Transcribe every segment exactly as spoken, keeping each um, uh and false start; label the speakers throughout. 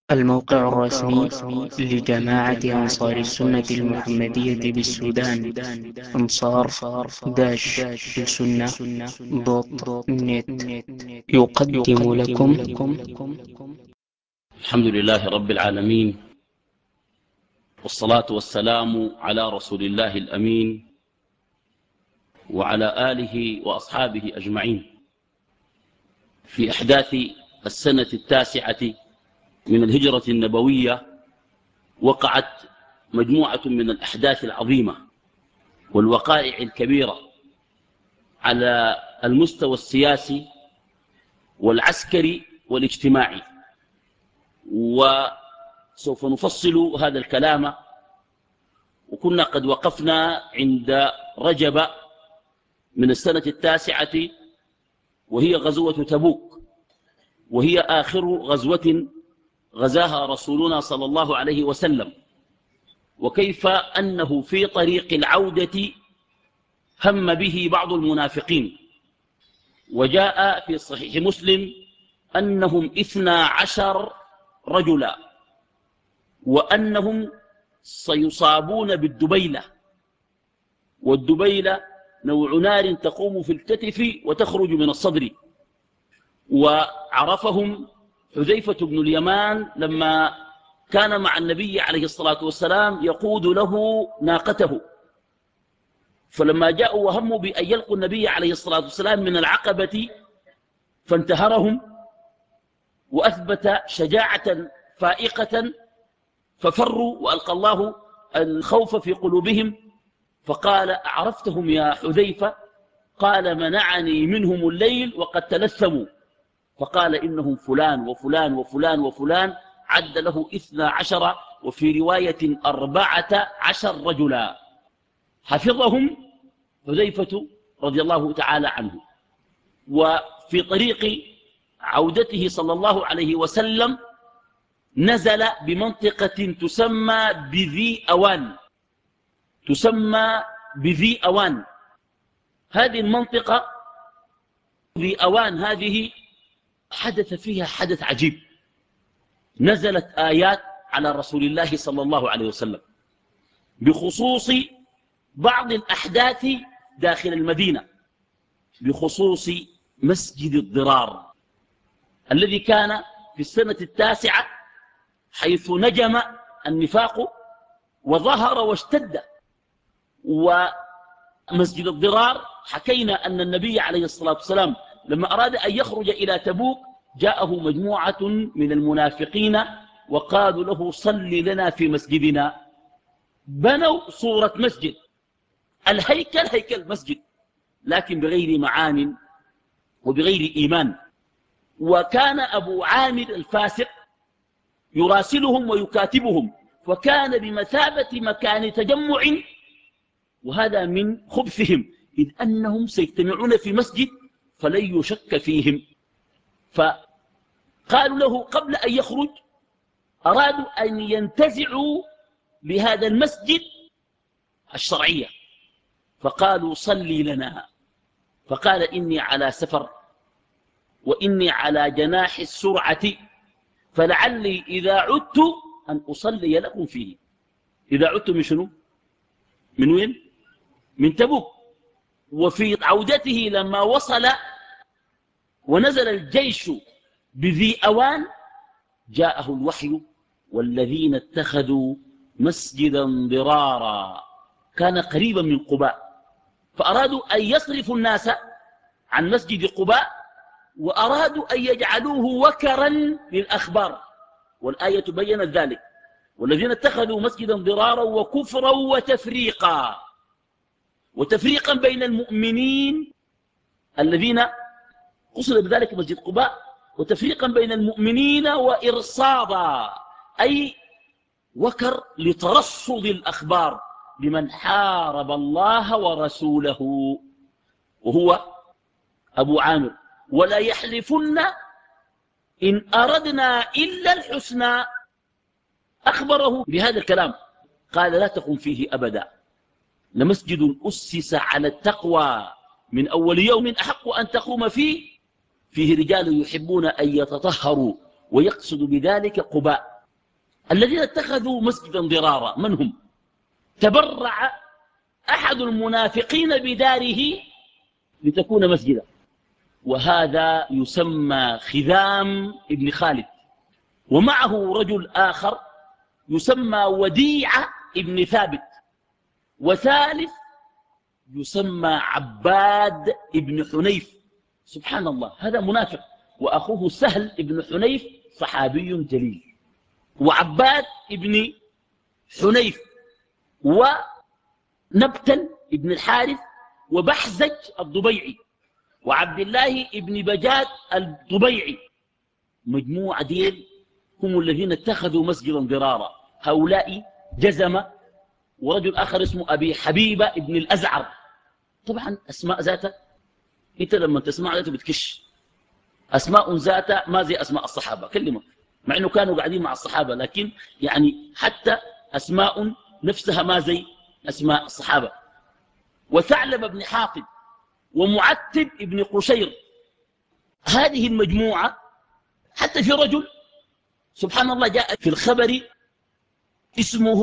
Speaker 1: الموقع الرسمي لجماعة أنصار السنة المحمدية بالسودان، أنصار داش السنة دوت نت، يقدم لكم
Speaker 2: الحمد لله رب العالمين، والصلاة والسلام على رسول الله الأمين وعلى آله وأصحابه أجمعين. في أحداث السنة التاسعة من الهجرة النبوية وقعت مجموعة من الأحداث العظيمة والوقائع الكبيرة على المستوى السياسي والعسكري والاجتماعي، وسوف نفصل هذا الكلام. وكنا قد وقفنا عند رجب من السنة التاسعة، وهي غزوة تبوك، وهي آخر غزوة غزاها رسولنا صلى الله عليه وسلم، وكيف أنه في طريق العودة هم به بعض المنافقين، وجاء في صحيح مسلم أنهم اثنا عشر رجلا، وأنهم سيصابون بالدبيلة، والدبيلة نوع نار تقوم في الكتف وتخرج من الصدر. وعرفهم حذيفة بن اليمان لما كان مع النبي عليه الصلاة والسلام يقود له ناقته، فلما جاءوا وهموا بأن يلقوا النبي عليه الصلاة والسلام من العقبة فانتهرهم وأثبت شجاعة فائقة، ففروا وألقى الله الخوف في قلوبهم. فقال: أعرفتهم يا حذيفة؟ قال: منعني منهم الليل وقد تلثموا. فقال: إنهم فلان وفلان وفلان وفلان، عد له اثنا عشر، وفي رواية أربعة عشر رجلا، حفظهم حذيفة رضي الله تعالى عنه. وفي طريق عودته صلى الله عليه وسلم نزل بمنطقة تسمى بذي أوان، تسمى بذي أوان. هذه المنطقة ذي أوان هذه حدث فيها حدث عجيب، نزلت آيات على رسول الله صلى الله عليه وسلم بخصوص بعض الأحداث داخل المدينة، بخصوص مسجد الضرار الذي كان في السنة التاسعة، حيث نجم النفاق وظهر واشتد. ومسجد الضرار حكينا أن النبي عليه الصلاة والسلام لما أراد أن يخرج إلى تبوك جاءه مجموعة من المنافقين وقالوا له: صل لنا في مسجدنا. بنوا صورة مسجد، الهيكل هيكل مسجد، لكن بغير معان وبغير إيمان. وكان أبو عامر الفاسق يراسلهم ويكاتبهم، فكان بمثابة مكان تجمع، وهذا من خبثهم، إذ أنهم سيجتمعون في مسجد فلن يشك فيهم. فقالوا له قبل أن يخرج، أرادوا أن ينتزعوا بهذا المسجد الشرعية، فقالوا: صلي لنا. فقال: إني على سفر، وإني على جناح السرعة، فلعلي إذا عدت أن أصلي لكم فيه. إذا عدت من شنو؟ من وين؟ من تبوك. وفي عودته لما وصل ونزل الجيش بذي أوان جاءه الوحي: والذين اتخذوا مسجدا ضرارا، كان قريبا من قباء، فأرادوا أن يصرفوا الناس عن مسجد قباء، وأرادوا أن يجعلوه وكرا للأخبار، والآية بيّنت ذلك: والذين اتخذوا مسجدا ضرارا وكفرا وتفريقا، وتفريقا بين المؤمنين الذين قصد بذلك مسجد قباء، وتفريقا بين المؤمنين وإرصادا، أي وكر لترصد الأخبار لمن حارب الله ورسوله، وهو أبو عامر. ولا يحلفن إن أردنا إلا الحسنى، أخبره بهذا الكلام، قال: لا تقم فيه أبدا، لمسجد أسس على التقوى من أول يوم أحق أن تقوم فيه، فيه رجال يحبون أن يتطهروا، ويقصد بذلك قباء. الذين اتخذوا مسجدا ضرارا من هم؟ تبرع أحد المنافقين بداره لتكون مسجدا، وهذا يسمى خذام ابن خالد، ومعه رجل آخر يسمى وديعة ابن ثابت، وثالث يسمى عباد ابن حنيف. سبحان الله، هذا منافق، وأخوه سهل ابن حنيف صحابي جليل، وعباد ابن حنيف ونبتل ابن الحارث وبحزج الضبيعي وعبد الله ابن بجاد الضبيعي. مجموعة ديل هم الذين اتخذوا مسجدا ضرارا. هؤلاء جزمة، ورجل آخر اسمه أبي حبيبة ابن الأزعر. طبعا أسماء ذاتها انت لما تسمع ذاته بتكش، أسماء ذاتها ما زي أسماء الصحابة كلمة، مع أنه كانوا قاعدين مع الصحابة، لكن يعني حتى أسماء نفسها ما زي أسماء الصحابة. وثعلب بن حاطب ومعتب ابن قشير. هذه المجموعة حتى في رجل سبحان الله جاء في الخبر اسمه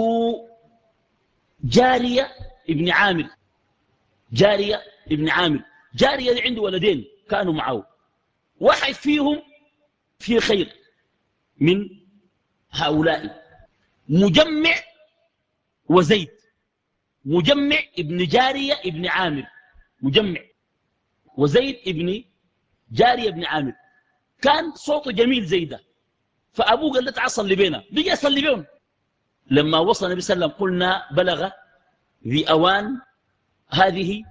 Speaker 2: جارية ابن عامر. جارية ابن عامر، جارية عنده ولدين كانوا معه، واحد فيهم في خير من هؤلاء، مجمع وزيد. مجمع ابن جارية ابن عامر، مجمع وزيد ابن جارية ابن عامر، كان صوته جميل زي ده، فأبوه قال له تعال صلي بينا، بيجي يصلي بيهم. لما وصل النبي صلى الله عليه وسلم قلنا بلغ ذي أوان هذه،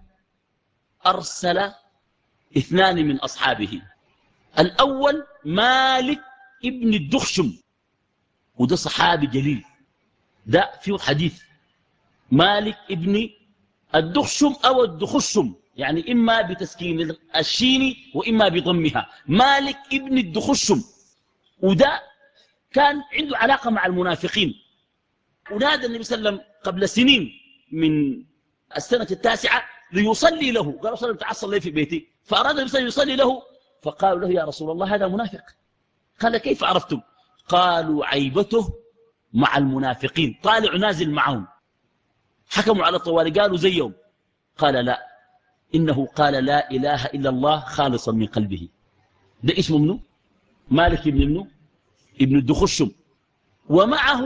Speaker 2: أرسل اثنان من أصحابه. الأول مالك ابن الدخشم، وده صحابي جليل، ده فيه حديث. مالك ابن الدخشم أو الدخشم، يعني إما بتسكين الشين وإما بضمها، مالك ابن الدخشم. وده كان عنده علاقة مع المنافقين، ونادى النبي صلى الله عليه وسلم قبل سنين من السنة التاسعة ليصلي له، قال صلى الله تعال صلي في بيتي، فأراد النبي صلى الله عليه وسلم يصلي له، فقالوا له يا رسول الله هذا منافق. قال كيف عرفتم؟ قالوا عيبته مع المنافقين، طالع نازل معهم، حكموا على طوال قالوا زيهم. قال لا، إنه قال لا إله إلا الله خالصا من قلبه. ده اسمه منه مالك ابن منه ابن الدخشم. ومعه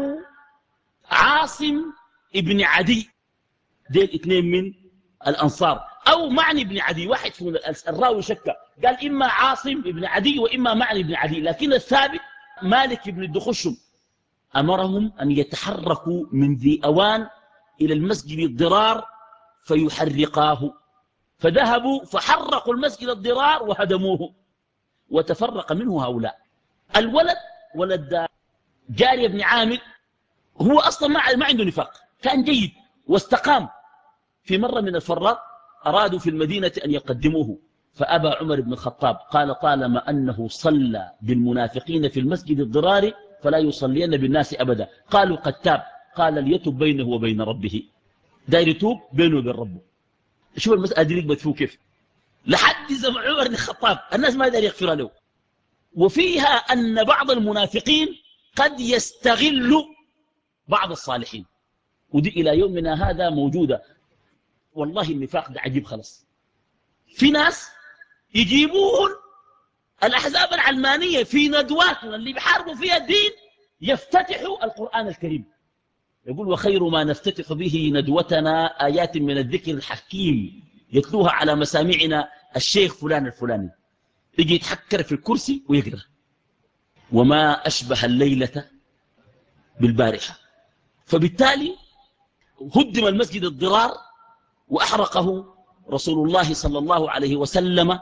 Speaker 2: عاصم ابن عدي، ديل اثنين من الأنصار، أو معني ابن عدي، واحد من الراوي شكة قال إما عاصم ابن عدي وإما معني ابن عدي، لكن الثابت مالك ابن الدخشم. أمرهم أن يتحركوا من ذي أوان إلى المسجد الضرار فيحرقاه، فذهبوا فحرقوا المسجد الضرار وهدموه، وتفرق منه هؤلاء. الولد ولد جاري بن عامر هو أصلا ما عنده نفاق، كان جيد واستقام. في مرة من الفرات أرادوا في المدينة أن يقدموه، فأبى عمر بن الخطاب، قال طالما أنه صلى بالمنافقين في المسجد الضرار فلا يصلين بالناس أبدا. قالوا قد تاب، قال ليتوب بينه وبين ربه، داير يتوب بينه وبين ربه. شوف المسألة دي ركبت فيه كيف، لحد زمن عمر بن الخطاب الناس ما داير يغفر له. وفيها أن بعض المنافقين قد يستغل بعض الصالحين، ودي إلى يومنا هذا موجودة. والله النفاق ده عجيب خلص. في ناس يجيبون الأحزاب العلمانية في ندواتنا اللي بيحاربوا فيها الدين، يفتتحوا القرآن الكريم، يقول وخير ما نفتتح به ندوتنا آيات من الذكر الحكيم يتلوها على مسامعنا الشيخ فلان الفلاني، يجي يتحكر في الكرسي ويقرأ وما أشبه الليلة بالبارحة. فبالتالي هدم المسجد الضرار وأحرقه رسول الله صلى الله عليه وسلم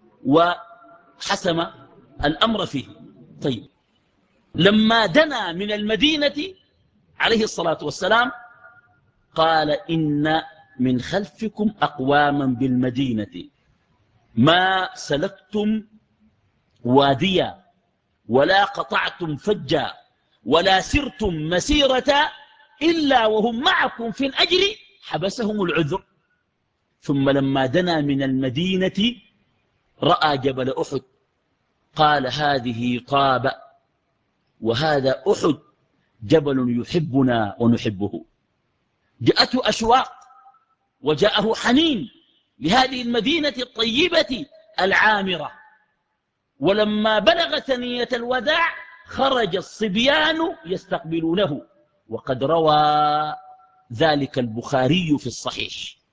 Speaker 2: وحسم الأمر فيه. طيب، لما دنا من المدينة عليه الصلاة والسلام قال إن من خلفكم أقواما بالمدينة ما سلكتم واديا ولا قطعتم فجا ولا سرتم مسيرة إلا وهم معكم في الأجر حبسهم العذر. ثم لما دنا من المدينة رأى جبل أحد، قال هذه طاب وهذا أحد جبل يحبنا ونحبه. جاءته أشواق وجاءه حنين لهذه المدينة الطيبة العامرة. ولما بلغ ثنية الوداع خرج الصبيان يستقبلونه، وقد روى ذلك البخاري في الصحيح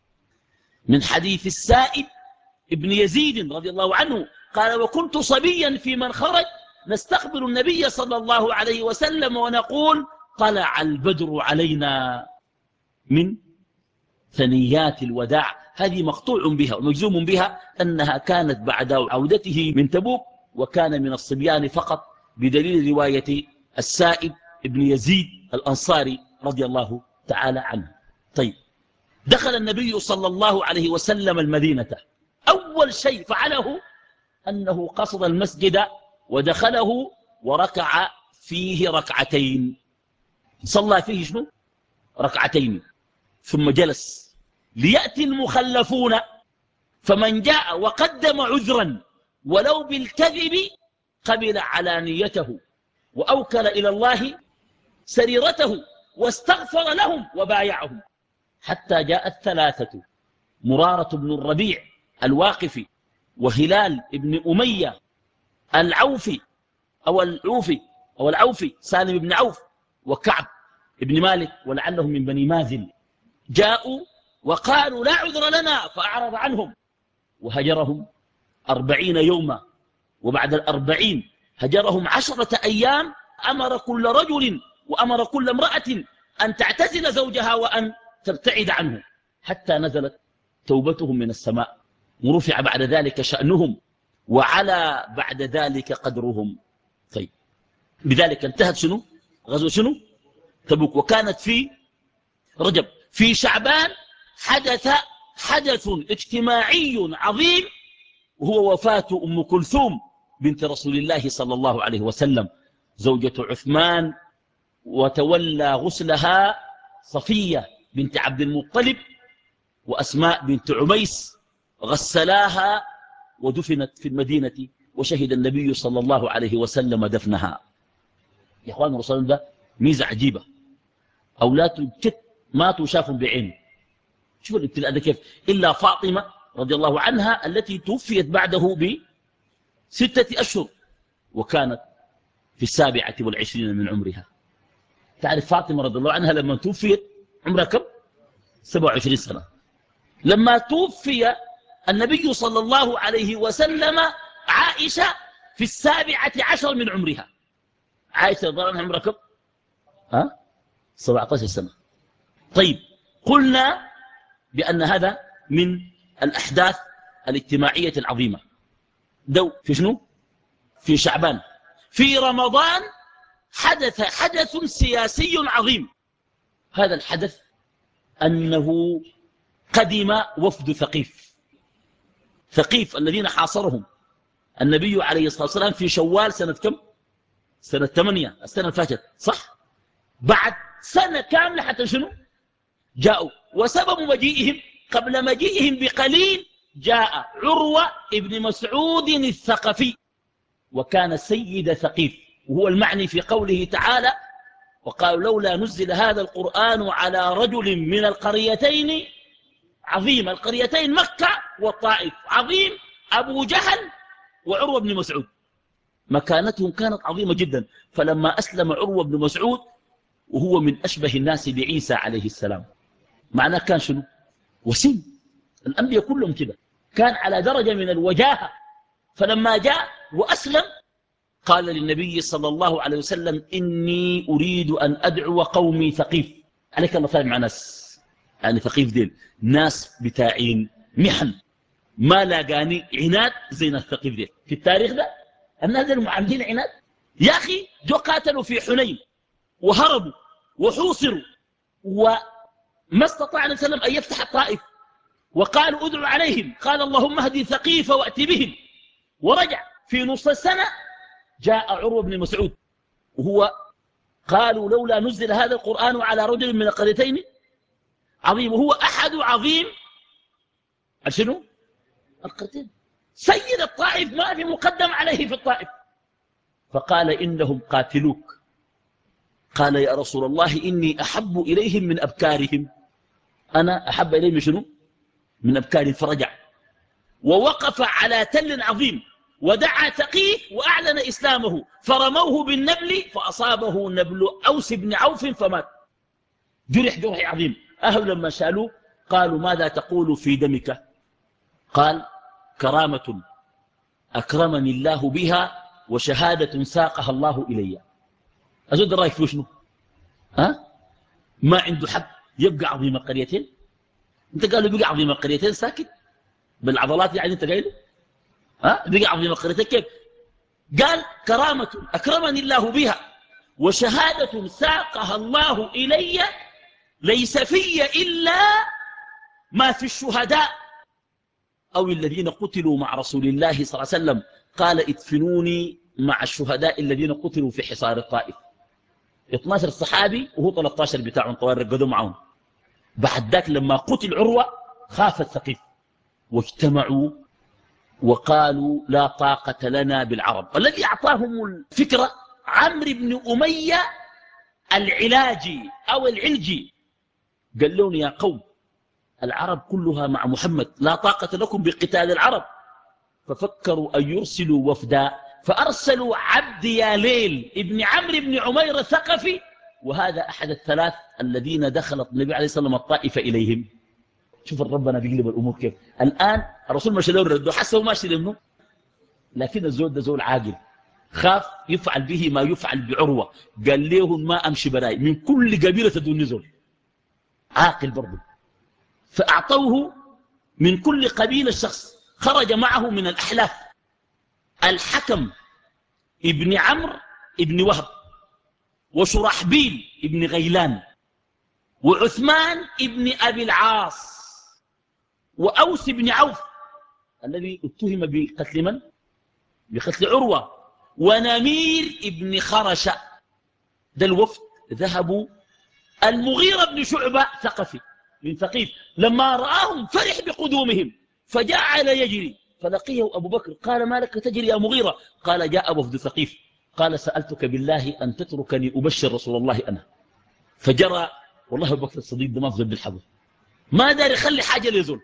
Speaker 2: من حديث السائب ابن يزيد رضي الله عنه قال: وكنت صبيا في من خرج نستقبل النبي صلى الله عليه وسلم ونقول: طلع البدر علينا من ثنيات الوداع. هذه مقطوع بها ومجزوم بها أنها كانت بعد عودته من تبوك، وكان من الصبيان فقط، بدليل رواية السائب ابن يزيد الأنصاري رضي الله تعالى عنه. طيب، دخل النبي صلى الله عليه وسلم المدينة، أول شيء فعله أنه قصد المسجد ودخله وركع فيه ركعتين. صلى فيه شنو؟ ركعتين. ثم جلس ليأتي المخلفون، فمن جاء وقدم عذرا ولو بالكذب قبل علانيته وأوكل إلى الله سريرته واستغفر لهم وبايعهم، حتى جاء الثلاثة: مرارة بن الربيع الواقفي، وهلال بن أمية العوفي أو العوفي أو العوفي سالم بن عوف، وكعب بن مالك ولعلهم من بني مازن. جاءوا وقالوا: لا عذر لنا، فأعرض عنهم وهجرهم أربعين يوما، وبعد الأربعين هجرهم عشرة أيام. أمر كل رجل وأمر كل امرأة أن تعتزل زوجها وأن تبتعد عنه، حتى نزلت توبتهم من السماء، ورفع بعد ذلك شأنهم، وعلى بعد ذلك قدرهم. طيب، بذلك انتهت شنو؟ غزو شنو؟ تبوك. وكانت في رجب. في شعبان حدث حدث اجتماعي عظيم، وهو وفاة أم كلثوم بنت رسول الله صلى الله عليه وسلم زوجة عثمان، وتولى غسلها صفية بنت عبد المطلب وأسماء بنت عميس، غسلاها ودفنت في المدينة، وشهد النبي صلى الله عليه وسلم دفنها. يا أخوان، رسول الله ميزة عجيبة، أولاد جد ماتوا شافوا بعين. شوف الابتلاء ده كيف. إلا فاطمة رضي الله عنها التي توفيت بعده بستة أشهر، وكانت في السابعة والعشرين من عمرها. تعرف فاطمة رضي الله عنها لما توفيت عمرها كم؟ سبعة وعشرين سنة. لما توفي النبي صلى الله عليه وسلم عائشة في السابعة عشر من عمرها. عائشة رضي الله عنها عمرها كم؟ ها؟ سبعة عشر سنة. طيب، قلنا بأن هذا من الأحداث الاجتماعية العظيمة. دو في شنو؟ في شعبان. في رمضان حدث حدث سياسي عظيم. هذا الحدث أنه قدم وفد ثقيف. ثقيف الذين حاصرهم النبي عليه الصلاة والسلام في شوال سنة كم؟ سنة ثمانية، السنة الفاتت، صح؟ بعد سنة كاملة حتى شنو؟ جاءوا. وسبب مجيئهم قبل مجيئهم بقليل جاء عروة ابن مسعود الثقفي، وكان سيد ثقيف، وهو المعني في قوله تعالى: وقالوا لولا نزل هذا القرآن على رجل من القريتين عظيم. القريتين مكة والطائف. عظيم أبو جهل وعروة بن مسعود، مكانتهم كانت عظيمة جدا. فلما أسلم عروة بن مسعود، وهو من أشبه الناس بعيسى عليه السلام، معناه كان شنو؟ وسيم. الأنبياء كلهم كده، كان على درجة من الوجاهة. فلما جاء وأسلم قال للنبي صلى الله عليه وسلم: إني أريد أن أدعو قومي ثقيف. عليك الله فاهم مع ناس، يعني ثقيف ديل ناس بتاعين محن، ما لاقاني عناد زي ناس ثقيف ديل في التاريخ ده. الناس ديل معاملين عناد. يا أخي، جو قاتلوا في حنين وهربوا وحوصروا، وما استطاع النبي صلى الله عليه وسلم أن يفتح الطائف، وقالوا ادعوا عليهم، قال اللهم اهدي ثقيفة وأت بهم. ورجع في نص السنة جاء عروة بن مسعود، وهو قالوا لولا نزل هذا القرآن على رجل من القريتين عظيم، وهو أحد عظيم شنو؟ القريتين. سيد الطائف ما في مقدم عليه في الطائف. فقال إنهم قاتلوك، قال يا رسول الله إني أحب إليهم من أبكارهم، أنا أحب إليهم شنو؟ من أبكارهم. فرجع ووقف على تل عظيم ودعا ثقيف وأعلن إسلامه، فرموه بالنبل فأصابه نبل أوس بن عوف فمات، جرح جرح عظيم. أهل لما سألوه قالوا ماذا تقول في دمك؟ قال كرامة أكرمني الله بها وشهادة ساقها الله إلي. أزود رأيك في شنو؟ ها؟ ما عنده حق يبقى عظيم القريتين؟ انت قالوا بقى عظيم القريتين ساكت بالعضلات يعني انت قايله؟ ها؟ بقى عظيم القريتين كيف؟ قال كرامة أكرمني الله بها وشهادة ساقها الله إلي ليس في إلا ما في الشهداء أو الذين قتلوا مع رسول الله صلى الله عليه وسلم، قال ادفنوني مع الشهداء الذين قتلوا في حصار الطائف. اثني عشر صحابي وهو ثلاثة عشر بتاعهم طوال رقدوا معهم. بعد ذاك لما قتل عروة خاف الثقيف واجتمعوا وقالوا لا طاقة لنا بالعرب. الذي أعطاهم الفكرة عمرو بن أمية العلاجي أو العلجي، قال لهم يا قوم العرب كلها مع محمد، لا طاقة لكم بقتال العرب. ففكروا أن يرسلوا وفدا، فأرسلوا عبد ياليل ابن عمرو بن عمير الثقفي، وهذا أحد الثلاث الذين دخلت النبي عليه الصلاة والسلام الطائفة إليهم. شوف ربنا بيقلب الأمور كيف. الآن الرسول مشى له الرد حسه ماشي لمنه، لكن الزول ده زول عاقل خاف يفعل به ما يفعل بعروة. قال لهم ما أمشي براي من كل قبيلة تدون زول عاقل برضه. فأعطوه من كل قبيلة شخص خرج معه من الأحلاف الحكم ابن عمرو ابن وهب وشرحبيل ابن غيلان وعثمان ابن أبي العاص وأوس بن عوف الذي اتهم بقتل من؟ بقتل عروة، ونمير ابن خرشة. ده الوفد ذهبوا. المغيرة بن شعبة ثقفي من ثقيف لما رآهم فرح بقدومهم فجعل يجري، فلقيه أبو بكر قال ما لك تجري يا مغيرة؟ قال جاء وفد ثقيف. قال سألتك بالله أن تتركني أبشر رسول الله أنا. فجرى. والله أبو بكر الصديق ده ما أفضل بالحظ، ما دار يخلي حاجة ليزول.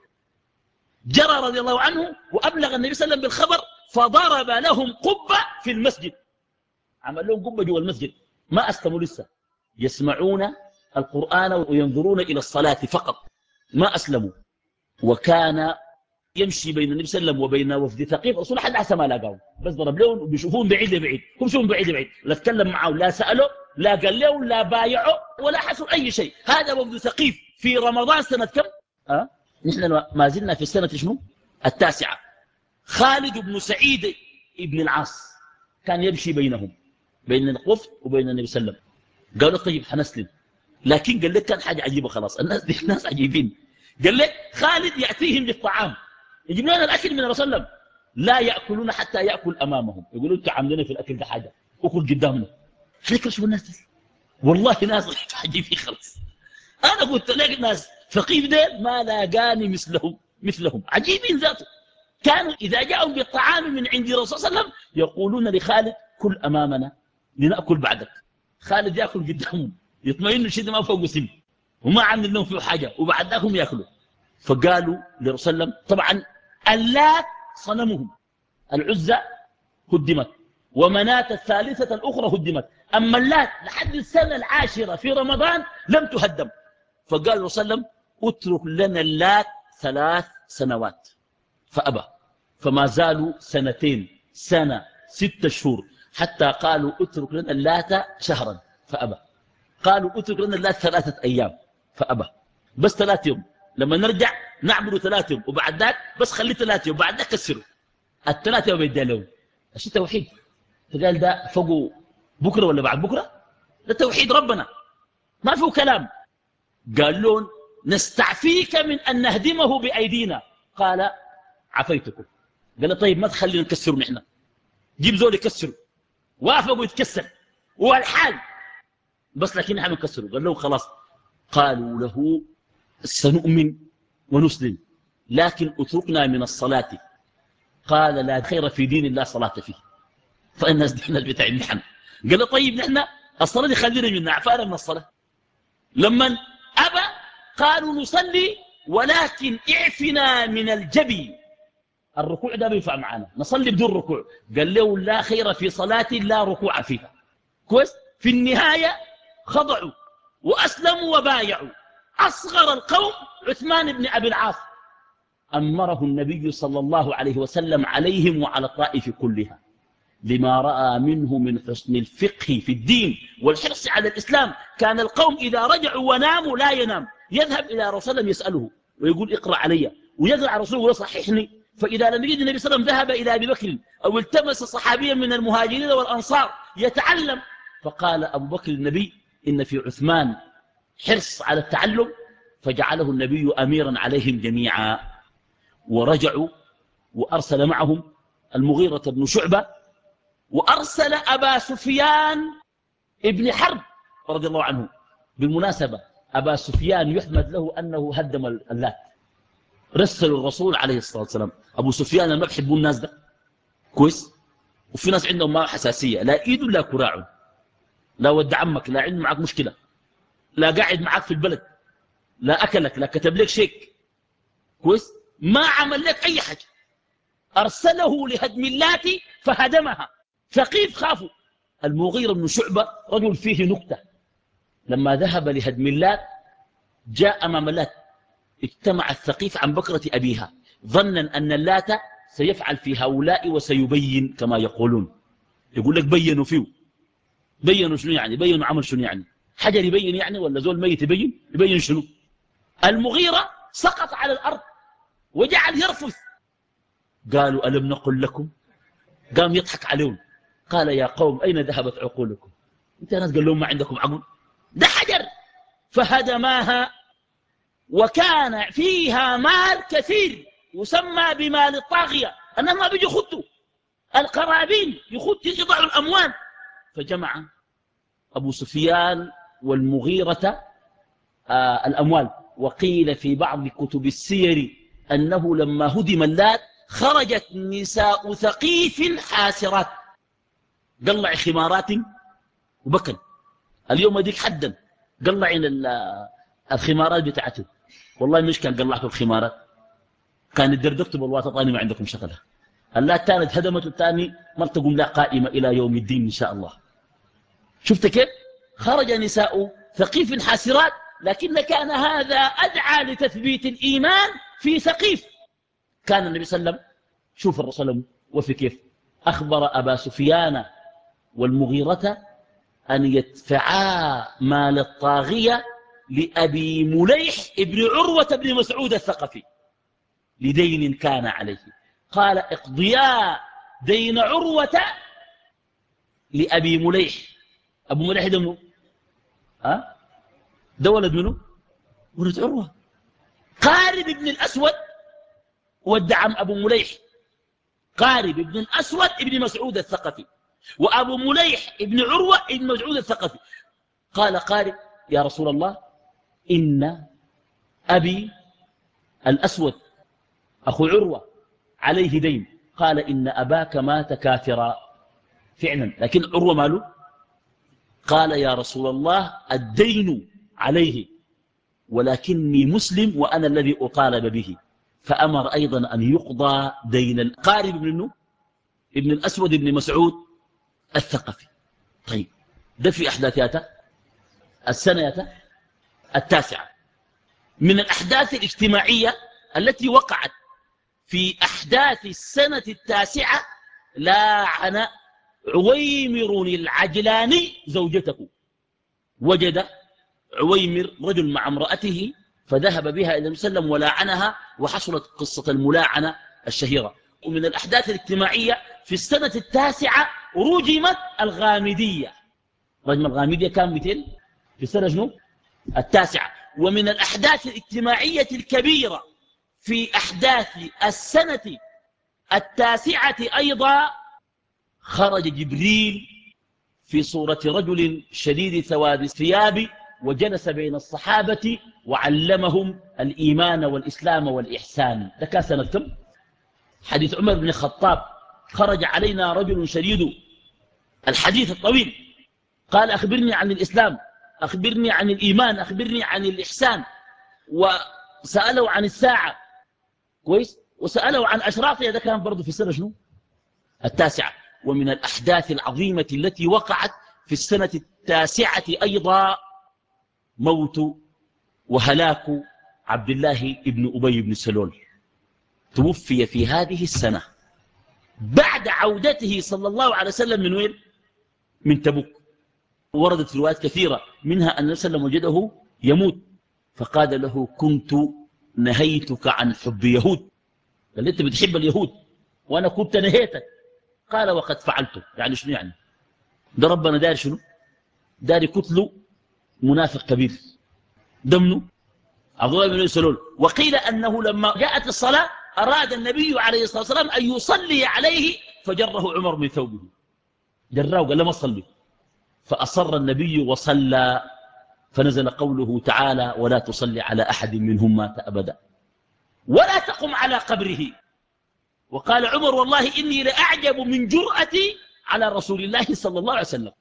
Speaker 2: جرى رضي الله عنه وأبلغ النبي صلى الله عليه وسلم بالخبر، فضرب لهم قبة في المسجد، عمل لهم قبة جوا المسجد. ما أسلموا لسه، يسمعون القرآن وينظرون إلى الصلاة فقط، ما أسلموا. وكان يمشي بين النبي صلى الله عليه وسلم وبين وفد ثقيف، رسول حد حسن ما لاقاهم، بس ضرب لهم وبيشوفون بعيد لبعيد، هم شوفون بعيد لبعيد، لا تكلم معه لا سأله لا قال له لا بايعه ولا حصل أي شيء. هذا وفد ثقيف في رمضان سنة كم؟ أه؟ نحن ما زلنا في السنة شنو؟ التاسعة. خالد بن سعيد ابن العاص كان يمشي بينهم، بين الوفد وبين النبي صلى الله عليه وسلم. قالوا طيب حنسلم، لكن قال لك كان حاجة عجيبة خلاص، الناس دي ناس عجيبين. قال لك خالد يأتيهم بالطعام، يجيب لنا الأكل من الرسول صلى الله عليه وسلم، لا يأكلون حتى يأكل أمامهم. يقولوا انتوا عاملين في الأكل ده حاجة، أكل قدامنا. فكر شوف الناس دي، والله ناس عجيبين خلاص. أنا قلت لك ناس ثقيف ده ما لاقاني مثلهم مثلهم عجيبين ذاته. كانوا إذا جاءوا بالطعام من عند الرسول صلى الله عليه وسلم يقولون لخالد كل أمامنا لنأكل بعدك. خالد يأكل قدامهم يطمئن الشيء ما فوق سن وما عامل لهم فيه حاجة، وبعد ذاك هم يأكلوا. فقالوا للرسول صلى الله عليه وسلم طبعا اللات صنمهم، العزة هدمت ومناة الثالثة الأخرى هدمت، أما اللات لحد السنة العاشرة في رمضان لم تهدم. فقال الرسول صلى الله عليه وسلم اترك لنا اللات ثلاث سنوات، فأبى. فما زالوا سنتين، سنة، ستة شهور، حتى قالوا اترك لنا اللات شهرا، فأبى. قالوا اترك لنا اللات ثلاثة أيام، فأبى. بس ثلاث يوم لما نرجع نعملوا ثلاث يوم، وبعد ذاك بس خلي ثلاث يوم، بعد ذاك كسروا الثلاث يوم يدي لهم. الشيء توحيد. فقال ده فوقه بكرة ولا بعد بكرة؟ ده توحيد ربنا ما فيه كلام. قال لهم نستعفيك من أن نهدمه بأيدينا. قال عفيتكم. قال طيب ما تخلينا نكسروا نحن، جيب زول يكسروا. وافقوا يتكسر والحال بس، لكن نحن نكسروا. قال لهم خلاص. قالوا له سنؤمن ونسلم لكن اتركنا من الصلاة. قال لا خير في دين الله صلاة فيه، فالناس دين البتاع نحن. قال له طيب نحن الصلاة دي خلينا من نعفانا من الصلاة. لما أبى قالوا نصلي ولكن اعفنا من الجبي، الركوع ده بينفع معنا، نصلي بدون ركوع. قال له لا خير في صلاة لا ركوع فيها. كويس. في النهاية خضعوا وأسلموا وبايعوا. أصغر القوم عثمان بن أبي العاص أمره النبي صلى الله عليه وسلم عليهم وعلى الطائف كلها، لما رأى منه من حسن الفقه في الدين والحرص على الإسلام. كان القوم إذا رجعوا وناموا لا ينام، يذهب إلى رسول الله يسأله ويقول اقرأ علي، ويقرأ على رسوله ويصححني. فإذا لم يجد النبي صلى الله عليه وسلم ذهب إلى أبي بكر أو التمس صحابيا من المهاجرين والأنصار يتعلم. فقال أبو بكر النبي إن في عثمان حرص على التعلم، فجعله النبي أميرا عليهم جميعا. ورجعوا وأرسل معهم المغيرة بن شعبة، وأرسل أبا سفيان ابن حرب رضي الله عنه. بالمناسبة أبا سفيان يحمد له أنه هدم اللات. رسل الرسول عليه الصلاة والسلام. أبو سفيان ما بحبوا الناس ده كويس، وفي ناس عندهم ما حساسية، لا إيد لا كراع، لا ود عمك، لا عنده معك مشكلة، لا قاعد معك في البلد، لا أكلك، لا كتب لك شيك كويس، ما عمل لك أي حاجة. أرسله لهدم اللات فهدمها. ثقيف خافوا. المغيرة بن شعبة رجل فيه نكتة، لما ذهب لهدم اللات جاء أمام اللات، اجتمع الثقيف عن بكرة أبيها ظنا أن اللات سيفعل في هؤلاء وسيبين كما يقولون. يقول لك بينوا فيه. بينوا شنو يعني؟ بينوا عمل شنو يعني؟ حجر يبين يعني؟ ولا زول ميت يبين؟ يبين شنو؟ المغيرة سقط على الأرض وجعل يرفث. قالوا ألم نقل لكم؟ قام يضحك عليهم. قال يا قوم أين ذهبت عقولكم؟ انت ناس قال لهم ما عندكم عقل؟ ده حجر. فهدماها، وكان فيها مال كثير يسمى بمال الطاغية، أنهم ما بيجوا يخطوا القرابين، يخط يضعوا الأموال. فجمع أبو سفيان والمغيرة آه الأموال. وقيل في بعض كتب السير أنه لما هدم اللات خرجت نساء ثقيف حاسرات، قلع خمارات وبكن. اليوم ديك حدا قلع الخمارات بتاعته. والله مش كان قلعته الخمارات، كان الدردكت بالواطة طاني ما عندكم شغلها. اللات كانت هدمت الثاني ما تقوم لا قائمة إلى يوم الدين إن شاء الله. شفت كيف؟ خرج نساء ثقيف حاسرات، لكن كان هذا أدعى لتثبيت الإيمان في ثقيف. كان النبي صلى الله عليه وسلم، شوف الرسول وفي كيف أخبر أبا سفيان والمغيرة أن يدفعا مال الطاغية لأبي مليح ابن عروة بن مسعود الثقفي لدين كان عليه. قال اقضيا دين عروة لأبي مليح. أبو مليح ده منه؟ ها؟ ده ولد منه؟ ولد عروة. قارب ابن الأسود ودعم أبو مليح. قارب ابن الأسود ابن مسعود الثقفي، وأبو مليح ابن عروة ابن مسعود الثقفي. قال قارب يا رسول الله إن أبي الأسود أخو عروة عليه دين. قال إن أباك مات كافرا فعلا، لكن عروة ماله؟ قال يا رسول الله الدين عليه ولكني مسلم وأنا الذي أطالب به. فأمر أيضا أن يقضى دين القارب ابن ابن الأسود ابن مسعود الثقفي. طيب ده في أحداثياته السنة التاسعة. من الأحداث الاجتماعية التي وقعت في أحداث السنة التاسعة، لاعن عويمر العجلاني زوجته. وجد عويمر رجل مع امرأته فذهب بها إلى النبي صلى الله عليه وسلم ولاعنها، وحصلت قصة الملاعنة الشهيرة. ومن الأحداث الاجتماعية في السنة التاسعة رجمت الغامدية. رجم الغامدية كان مئتين في السنة شنو؟ التاسعة. ومن الأحداث الاجتماعية الكبيرة في أحداث السنة التاسعة أيضا خرج جبريل في صورة رجل شديد سواد الثياب وجلس بين الصحابة وعلمهم الإيمان والإسلام والإحسان. ده كان سنة كم؟ حديث عمر بن الخطاب: خرج علينا رجل شديد الحديث الطويل قال أخبرني عن الإسلام، أخبرني عن الإيمان، أخبرني عن الإحسان. وسأله عن الساعة، كويس، وسأله عن أشراطها. ده كان برضه في السنة شنو؟ التاسعة. ومن الأحداث العظيمة التي وقعت في السنة التاسعة أيضا موت وهلاك عبد الله بن أبي بن سلول. توفي في هذه السنة بعد عودته صلى الله عليه وسلم من وين؟ من تبوك. وردت في روايات كثيرة منها أن النبي صلى الله عليه وسلم وجده يموت فقال له كنت نهيتك عن حب يهود. قال لي أنت بتحب اليهود وأنا كنت نهيتك. قال وقد فعلته. يعني شنو يعني؟ ده ربنا داري شنو؟ داري كتله منافق كبير دمنه عبد الله بن سلول. وقيل أنه لما جاءت الصلاة أراد النبي عليه الصلاة والسلام أن يصلي عليه فجره عمر من ثوبه، جراه وقال له ما صلي، فأصر النبي وصلى، فنزل قوله تعالى ولا تصلي على أحد منهم مات أبدا ولا تقم على قبره. وقال عمر والله إني لأعجب من جرأتي على رسول الله صلى الله عليه وسلم.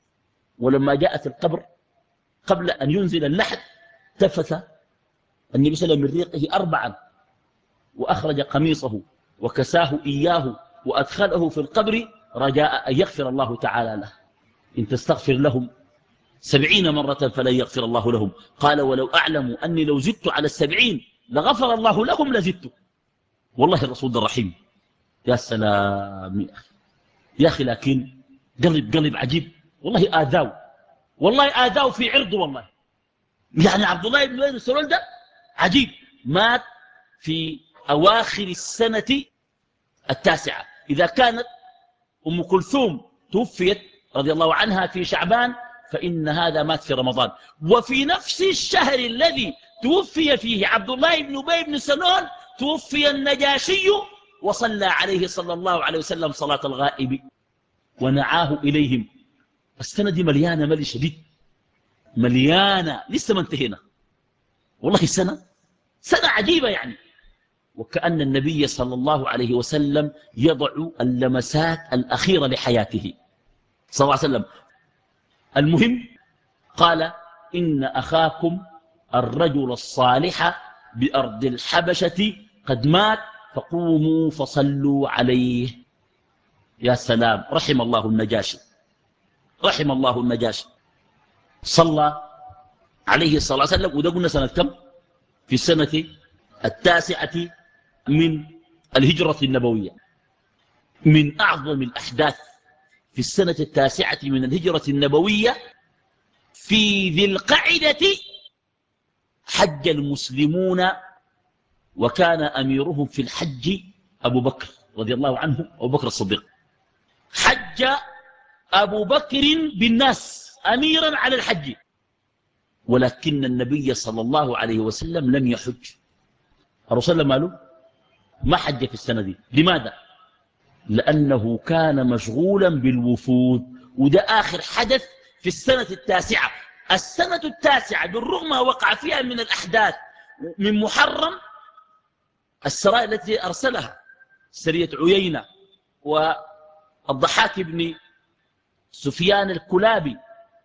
Speaker 2: ولما جاءت القبر قبل أن ينزل اللحد تفث النبي صلى الله عليه وسلم من ريقه أربعا وأخرج قميصه وكساه إياه وأدخله في القبر رجاء أن يغفر الله تعالى له. إن تستغفر لهم سبعين مرة فلن يغفر الله لهم. قال ولو أعلم أني لو زدت على السبعين لغفر الله لهم لزدت. والله الرسول ده رحيم. يا سلام يا أخي، يا أخي لكن قلب قلب عجيب. والله آذاو، والله آذاو في عرضه. والله يعني عبد الله بن أبي سلول ده عجيب. مات في أواخر السنة التاسعة. إذا كانت أم كلثوم توفيت رضي الله عنها في شعبان فإن هذا مات في رمضان. وفي نفس الشهر الذي توفي فيه عبد الله بن أبي بن سلول توفي النجاشي وصلى عليه صلى الله عليه وسلم صلاة الغائب ونعاه إليهم. السنة دي مليانة ملي شديد، مليانة، لسه ما انتهينا. والله السنة سنة عجيبة يعني. وكأن النبي صلى الله عليه وسلم يضع اللمسات الأخيرة لحياته صلى الله عليه وسلم. المهم قال إن أخاكم الرجل الصالح بأرض الحبشة قد مات فقوموا فصلوا عليه. يا سلام، رحم الله النجاشي، رحم الله النجاشي. صلى عليه صلى الله عليه وسلم. وده قلنا سنة كم؟ في السنة التاسعة من الهجرة النبوية. من أعظم الأحداث في السنة التاسعة من الهجرة النبوية في ذي القعدة حج المسلمون وكان أميرهم في الحج أبو بكر رضي الله عنه، أبو بكر الصديق. حج أبو بكر بالناس أميرا على الحج، ولكن النبي صلى الله عليه وسلم لم يحج. الرسول ماله ما حج في السنة دي. لماذا؟ لأنه كان مشغولا بالوفود، وده آخر حدث في السنة التاسعة. السنة التاسعة بالرغم ما وقع فيها من الأحداث من محرم السرائر التي أرسلها سرية عيينة والضحاك بن سفيان الكلابي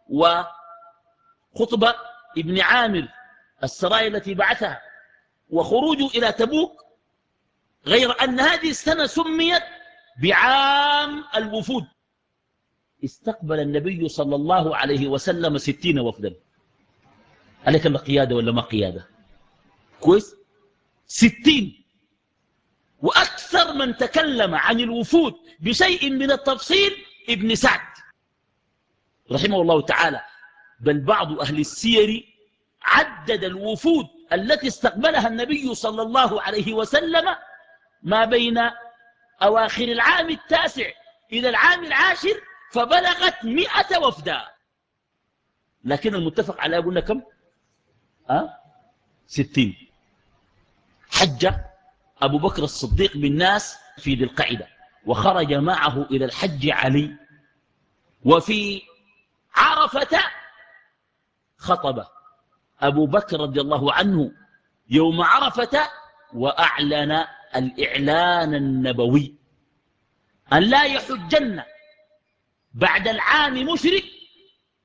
Speaker 2: وخطبة ابن عامر، السرائر التي بعثها وخروجه إلى تبوك. غير أن هذه السنة سميت بعام الوفود. استقبل النبي صلى الله عليه وسلم ستين وفدا. عليك الله قيادة ولا ما قيادة؟ كويس، ستين. وأكثر من تكلم عن الوفود بشيء من التفصيل ابن سعد رحمه الله تعالى. بل بعض أهل السير عدد الوفود التي استقبلها النبي صلى الله عليه وسلم ما بين أواخر العام التاسع إلى العام العاشر فبلغت مئة وفدا. لكن المتفق على قلنا كم؟ أه؟ ستين. حج أبو بكر الصديق بالناس في ذي القعدة، وخرج معه إلى الحج علي. وفي عرفة خطب أبو بكر رضي الله عنه يوم عرفة وأعلن الإعلان النبوي أن لا يحجن بعد العام مشرك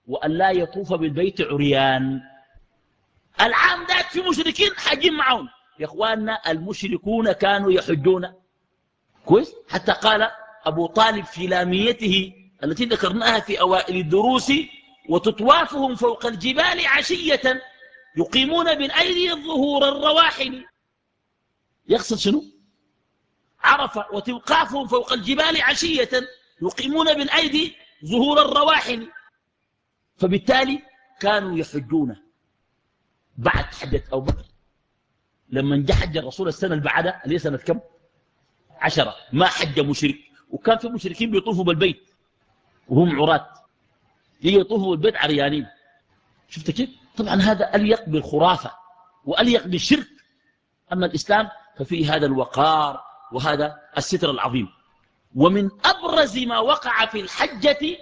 Speaker 2: وأن لا يطوف بالبيت عريان. العام ذاك في مشركين حاجين معهم. يا إخواننا المشركون كانوا يحجون كويس، حتى قال أبو طالب في لاميته التي ذكرناها في أوائل الدروس: وتطوافهم فوق الجبال عشية يقيمون بالأيدي ظهور الرواحل. يقصد شنو؟ عرفة. وتوقافهم فوق الجبال عشية يقيمون بالأيدي ظهور الرواحل. فبالتالي كانوا يحجون بعد حجة أبو بكر. لما جاء حج الرسول السنة اللي بعدها اللي هي سنة كم؟ عشرة، ما حج مشرك. وكان في مشركين بيطوفوا بالبيت وهم عراة، يجي يطوفوا بالبيت عريانين. شفت كيف؟ طبعا هذا أليق بالخرافة وأليق بالشرك. أما الإسلام ففيه هذا الوقار وهذا الستر العظيم. ومن أبرز ما وقع في الحجة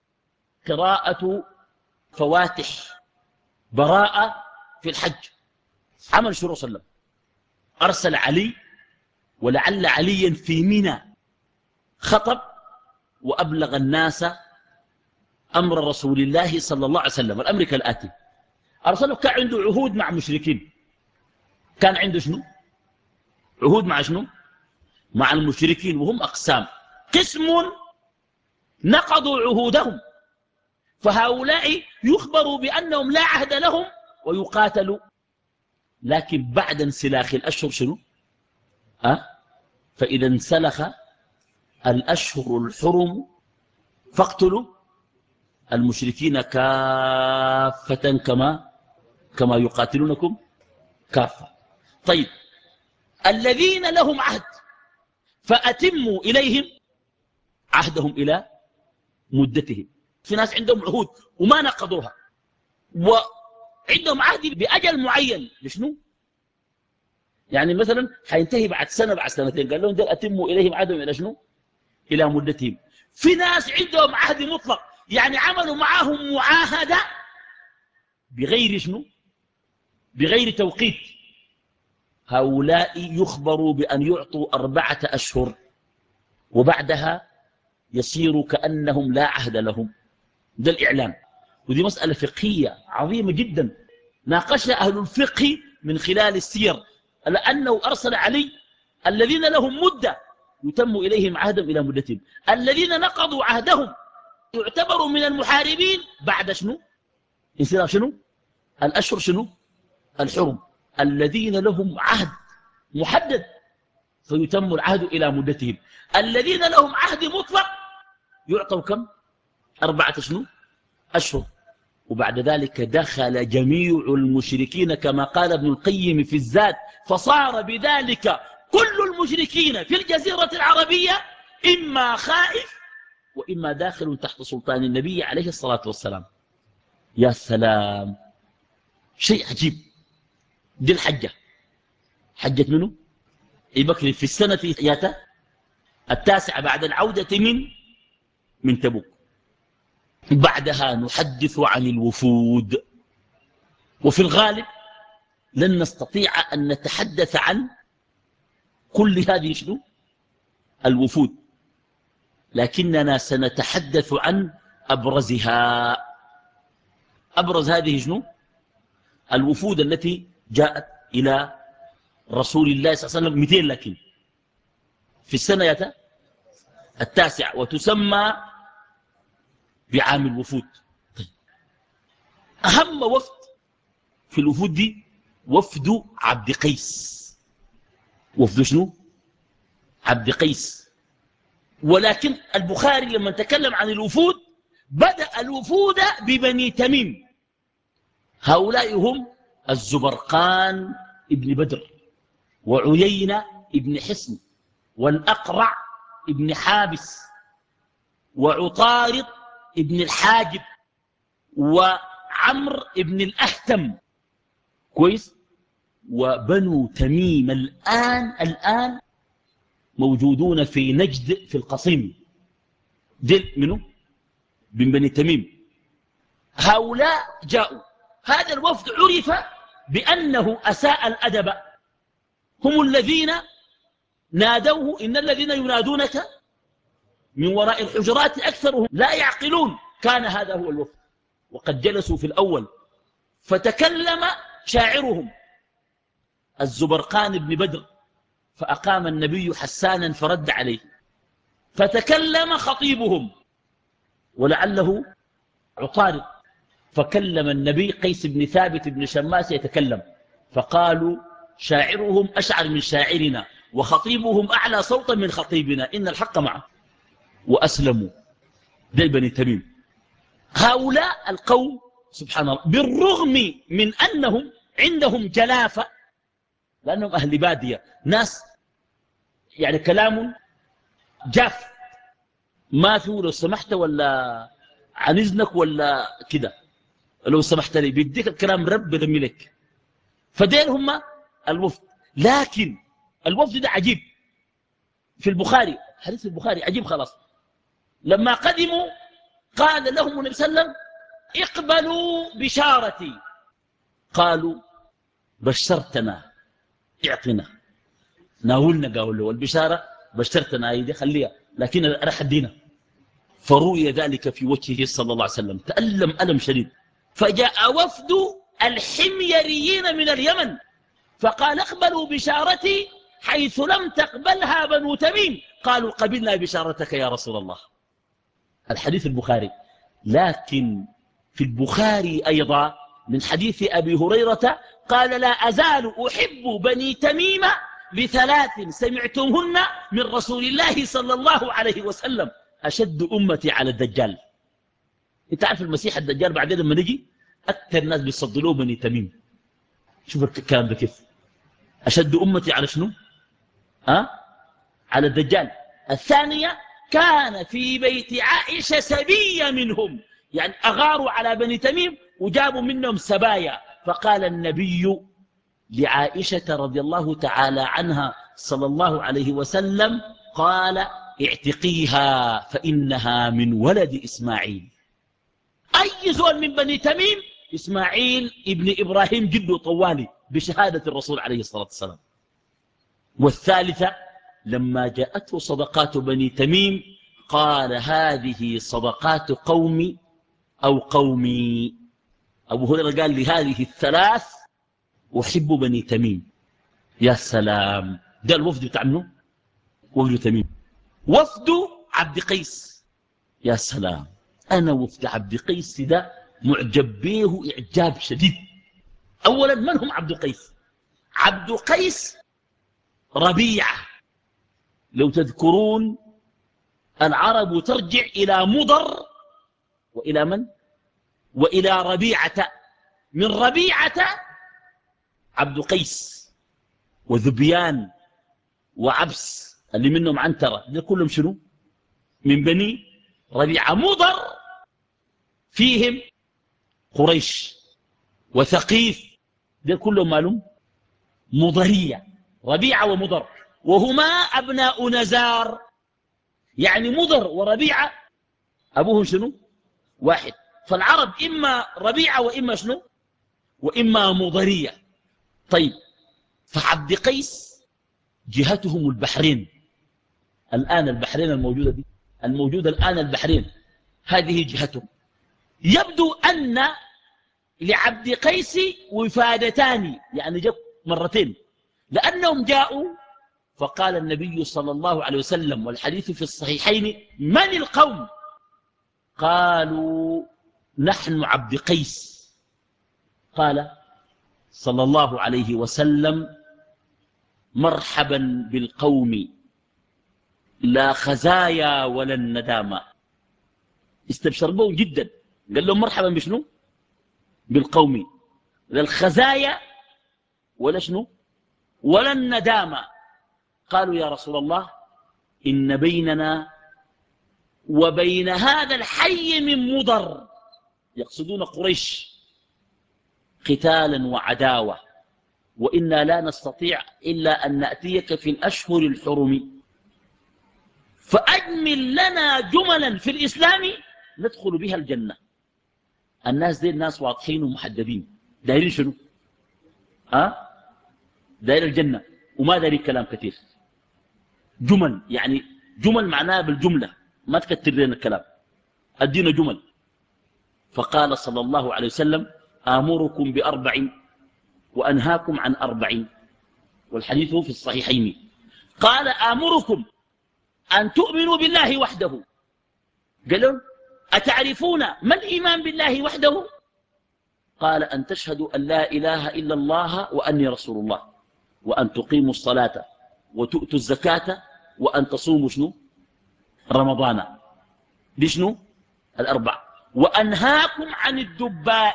Speaker 2: قراءة فواتح براءة في الحج. عمل شروع صلى الله عليه وسلم، أرسل علي، ولعل عليا في منى خطب وأبلغ الناس أمر رسول الله صلى الله عليه وسلم. الأمر كالآتي: أرسله كان عنده عهود مع مشركين. كان عنده شنو؟ عهود مع شنو؟ مع المشركين، وهم أقسام. قسم نقضوا عهودهم، فهؤلاء يخبروا بأنهم لا عهد لهم ويقاتلوا. لكن بعد انسلاخ الأشهر شنو؟ أه؟ فإذا انسلخ الأشهر الحرم فاقتلوا المشركين كافة كما كما يقاتلونكم كافة. طيب، الذين لهم عهد فأتموا إليهم عهدهم إلى مدتهم. في ناس عندهم عهود وما نقضوها، وعندهم عهد بأجل معين. لشنو؟ يعني مثلا حينتهي بعد سنة بعد سنتين، قال لهم دول أتموا إليهم عهدهم إلى شنو؟ إلى مدتهم. في ناس عندهم عهد مطلق، يعني عملوا معاهم معاهدة بغير شنو؟ بغير توقيت. هؤلاء يخبروا بأن يعطوا أربعة أشهر وبعدها يصيروا كأنهم لا عهد لهم. ده الإعلام. ودي مسألة فقهية عظيمة جدا ناقشها أهل الفقه من خلال السير، لأنه أرسل علي الذين لهم مدة يتم إليهم عهدهم إلى مدتهم، الذين نقضوا عهدهم يعتبروا من المحاربين بعد شنو؟ انسلاخ شنو؟ الأشهر شنو؟ الحرم. الذين لهم عهد محدد فيتم العهد إلى مدتهم. الذين لهم عهد مطلق يعطوا كم؟ أربعة شنو؟ أشهر. وبعد ذلك دخل جميع المشركين كما قال ابن القيم في الزاد: فصار بذلك كل المشركين في الجزيرة العربية إما خائف وإما داخل تحت سلطان النبي عليه الصلاة والسلام. يا سلام، شيء عجيب. دي الحجة. حجة منه أبي بكر في السنة ياتا التاسعة بعد العودة من من تبوك. بعدها نحدث عن الوفود، وفي الغالب لن نستطيع أن نتحدث عن كل هذه شنو الوفود، لكننا سنتحدث عن أبرزها. أبرز هذه شنو الوفود التي جاءت إلى رسول الله صلى الله عليه وسلم مئتين لكن في السنة التاسع، وتسمى بعام الوفود. طيب. أهم وفد في الوفود دي وفد عبد قيس. وفد شنو؟ عبد قيس. ولكن البخاري لما تكلم عن الوفود بدأ الوفود ببني تميم. هؤلاء هم الزبرقان ابن بدر، وعيينة ابن حصن، والأقرع ابن حابس، وعطارد ابن الحاجب، وعمر ابن الأهتم. كويس. وبنو تميم الآن الآن موجودون في نجد في القصيم. دل منه من بني تميم. هؤلاء جاءوا. هذا الوفد عرف بأنه أساء الأدب. هم الذين نادوه: إن الذين ينادونك من وراء الحجرات أكثرهم لا يعقلون. كان هذا هو الوفد. وقد جلسوا في الأول، فتكلم شاعرهم الزبرقان بن بدر، فأقام النبي حسانا فرد عليه. فتكلم خطيبهم ولعله عطارد، فكلم النبي قيس بن ثابت بن شماس يتكلم، فقالوا شاعرهم أشعر من شاعرنا وخطيبهم أعلى صوتا من خطيبنا، إن الحق معه. وأسلموا. دي بني تميم. هؤلاء القوم سبحان الله بالرغم من أنهم عندهم جلافة، لأنهم أهل بادية، ناس يعني كلام جاف، ما فيه لو سمحت ولا عن إذنك ولا كده، لو سمحت لي بيديك الكلام رب بدمي لك. فدين هم الوفد. لكن الوفد ده عجيب، في البخاري، حديث البخاري عجيب خلاص. لما قدموا قال لهم النبي صلى الله عليه وسلم اقبلوا بشارتي. قالوا بشرتنا، اعطنا، ناولنا. قالوا له البشارة بشرتنا ايدي خليها، لكن راح ادينا. فرؤي ذلك في وجهه صلى الله عليه وسلم، تألم ألم شديد. فجاء وفد الحميريين من اليمن فقال اقبلوا بشارتي حيث لم تقبلها بنو تميم. قالوا قبلنا بشارتك يا رسول الله. الحديث البخاري. لكن في البخاري أيضا من حديث أبي هريرة قال لا أزال أحب بني تميم بثلاث سمعتمهن من رسول الله صلى الله عليه وسلم: أشد أمتي على الدجال. انت عارف المسيح الدجال بعدين لما نجي أكثر الناس بيصدلوه بني تميم. شوف الكلام ده كيف. أشد أمتي على شنو؟ أه؟ على الدجال. الثانية كان في بيت عائشة سبية منهم، يعني أغاروا على بني تميم وجابوا منهم سبايا. فقال النبي لعائشة رضي الله تعالى عنها صلى الله عليه وسلم قال اعتقيها فإنها من ولد إسماعيل. أي زول من بني تميم إسماعيل ابن إبراهيم جده طوالي بشهادة الرسول عليه الصلاة والسلام. والثالثة لما جاءته صدقات بني تميم قال هذه صدقات قومي أو قومي. أبو هريرة قال لي هذه الثلاث أحب بني تميم. يا سلام. ده الوفد بتاع منه وفد تميم. وفد عبد قيس. يا سلام. أنا وفد عبد قيس ده معجب به إعجاب شديد. أولا من هم عبد قيس؟ عبد قيس ربيعة. لو تذكرون العرب ترجع إلى مضر وإلى من؟ وإلى ربيعة. من ربيعة عبد قيس وذبيان وعبس اللي منهم عنترة، ده كلهم شنو؟ من بني ربيعة. مضر فيهم قريش وثقيف، ده كلهم مالهم مضرية. ربيعة ومضر وهما أبناء نزار، يعني مضر وربيعة أبوهم شنو؟ واحد. فالعرب إما ربيعة وإما شنو؟ وإما مضرية. طيب، فعبد قيس جهتهم البحرين. الآن البحرين الموجودة دي الموجودة الآن البحرين هذه جهتهم. يبدو أن لعبد قيس وفادتان، يعني جاء مرتين، لأنهم جاءوا فقال النبي صلى الله عليه وسلم والحديث في الصحيحين من القوم؟ قالوا نحن عبد قيس. قال صلى الله عليه وسلم مرحبا بالقوم لا خزايا ولا الندامة. استبشر بهم جدا. قال لهم مرحبا بشنو؟ بالقوم لا الخزايا ولا شنو ولا الندامة. قالوا يا رسول الله إن بيننا وبين هذا الحي من مضر، يقصدون قريش، قتالا وعداوة، وإنا لا نستطيع إلا أن نأتيك في الأشهر الحرم، فأجمل لنا جملا في الإسلام ندخل بها الجنة. الناس دي الناس واضحين ومحددين، دايرين شنو؟ أه؟ داير الجنة وما داير كلام كثير. جمل، يعني جمل معناها بالجملة، ما تكتر لنا الكلام، ادينا جمل. فقال صلى الله عليه وسلم آمركم بأربع وأنهاكم عن أربع، والحديث في الصحيحين. قال آمركم أن تؤمنوا بالله وحده. قالوا أتعرفون ما الإيمان بالله وحده؟ قال أن تشهدوا أن لا إله إلا الله وأني رسول الله، وأن تقيموا الصلاة وتؤتوا الزكاة وأن تصوموا شنو؟ رمضان. دي شنو؟ الأربع. وأنهاكم عن الدباء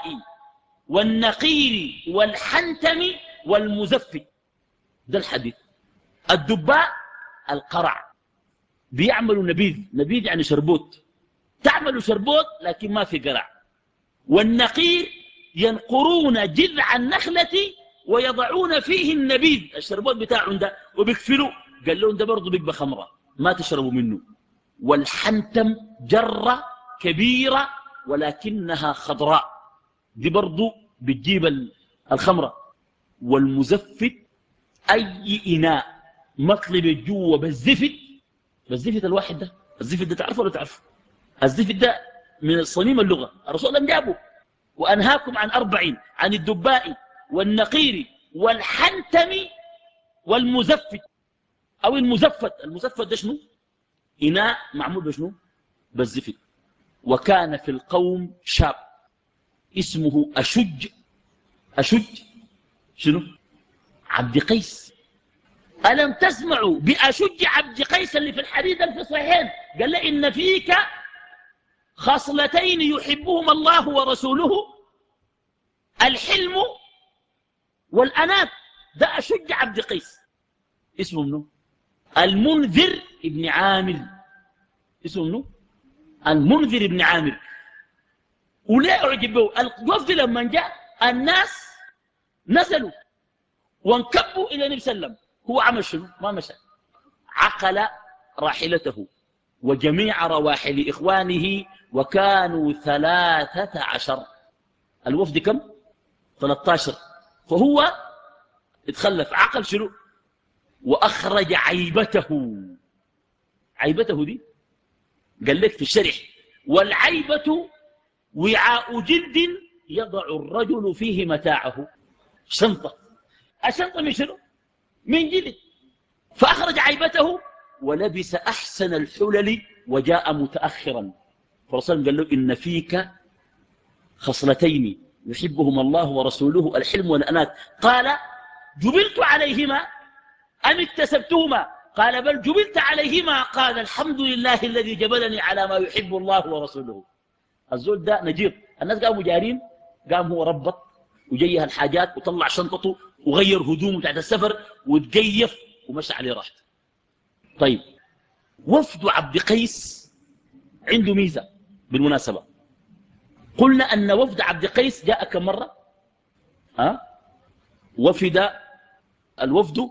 Speaker 2: والنقير والحنتم والمزفت. ده الحديث. الدباء القرع، بيعملوا نبيذ، نبيذ يعني شربوت، تعملوا شربوت لكن ما في قرع. والنقير ينقرون جذع النخلة ويضعون فيه النبيذ، الشربوت بتاعهم ده، وبيكفلوا. قال لهم ده برضه بيبقى خمرة ما تشربوا منه. والحنتم جرة كبيرة ولكنها خضراء، دي برضه بتجيب الخمرة. والمزفت أي إناء مطلب الجوة بالزفت، بالزفت الواحد ده، الزفت ده تعرفه ولا تعرفه؟ الزفت ده من صميم اللغة، الرسول لم جابه. وأنهاكم عن أربع، عن الدباء والنقير والحنتم والمزفت أو المزفت. المزفت ده شنو؟ إناء معمول بشنو؟ بالزفت. وكان في القوم شاب اسمه أشج. أشج شنو؟ عبد قيس. ألم تسمعوا بأشج عبد قيس اللي في الحديث في الصحيحين؟ قال له إن فيك خصلتين يحبهما الله ورسوله، الحلم والأنات. ده أشج عبد قيس. اسمه منه المنذر ابن عامر. اسمه منه المنذر ابن عامر. وليه أعجبه الوفد لما جاء الناس نزلوا وانكبوا إلى النبي صلى الله عليه وسلم، هو عمل شنو؟ ما مشى، عقل راحلته وجميع رواحل إخوانه، وكانوا ثلاثة عشر. الوفد كم؟ ثلاثة عشر. فهو اتخلف، عقل شنو؟ وأخرج عيبته. عيبته دي قال لك في الشرح: والعيبة وعاء جلد يضع الرجل فيه متاعه. شنطة، الشنطة من شنو؟ من جلد. فأخرج عيبته ولبس أحسن الحلل وجاء متأخرا. فرسول قال له إن فيك خصلتين يحبهما الله ورسوله، الحلم والأنات. قال جبلت عليهما أم اكتسبتهما؟ قال بل جبلت عليهما. قال الحمد لله الذي جبلني على ما يحب الله ورسوله. الزول ده نجير. الناس قاموا جارين، قام هو ربط وجيها الحاجات وطلع شنطته وغير هدومه بتاعت السفر وتقيف ومشى عليه راحته. طيب، وفد عبد قيس عنده ميزة بالمناسبة. قلنا أن وفد عبد قيس جاء كم مرة؟ ها؟ وفد الوفد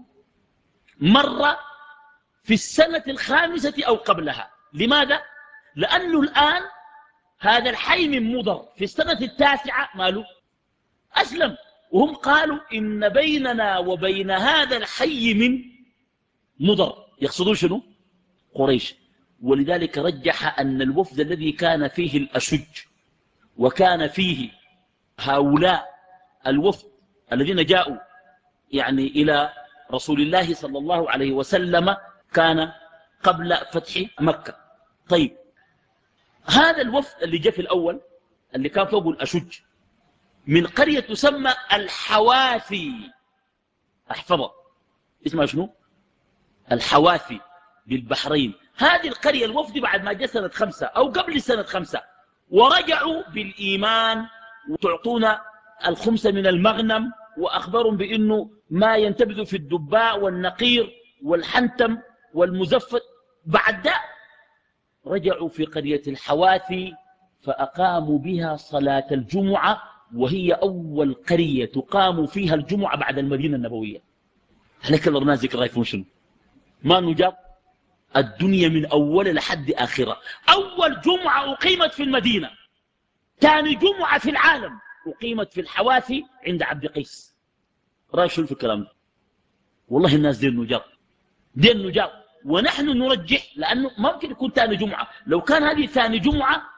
Speaker 2: مرة في السنة الخامسة أو قبلها. لماذا؟ لأنه الآن هذا الحي من مضر في السنة التاسعة ماله أسلم، وهم قالوا إن بيننا وبين هذا الحي من مضر، يقصدون شنو؟ قريش. ولذلك رجح أن الوفد الذي كان فيه الأشج وكان فيه هؤلاء الوفد الذين جاءوا يعني إلى رسول الله صلى الله عليه وسلم كان قبل فتح مكة. طيب، هذا الوفد اللي جاء في الأول اللي كان فوق الأشج من قرية تسمى الحواثي. احفظها، اسمها شنو؟ الحواثي بالبحرين. هذه القرية الوفد بعد ما جاء سنة خمسة أو قبل سنة خمسة، ورجعوا بالإيمان وتعطونا الخمسة من المغنم، وأخبرهم بأنه ما ينتبذ في الدباء والنقير والحنتم والمزفت. بعد ده رجعوا في قرية الحواثي فأقاموا بها صلاة الجمعة، وهي أول قرية تقام فيها الجمعة بعد المدينة النبوية. هلك الله الناس ذكر رايكم شنو؟ ما نجاب الدنيا من أول لحد آخرة. أول جمعة أقيمت في المدينة، ثاني جمعة في العالم أقيمت في الحواثي عند عبد قيس. رأي شنو في الكلام ده؟ والله الناس دي النجاب، دي النجاب. ونحن نرجح لأنه ممكن يكون ثاني جمعة. لو كان هذه ثاني جمعة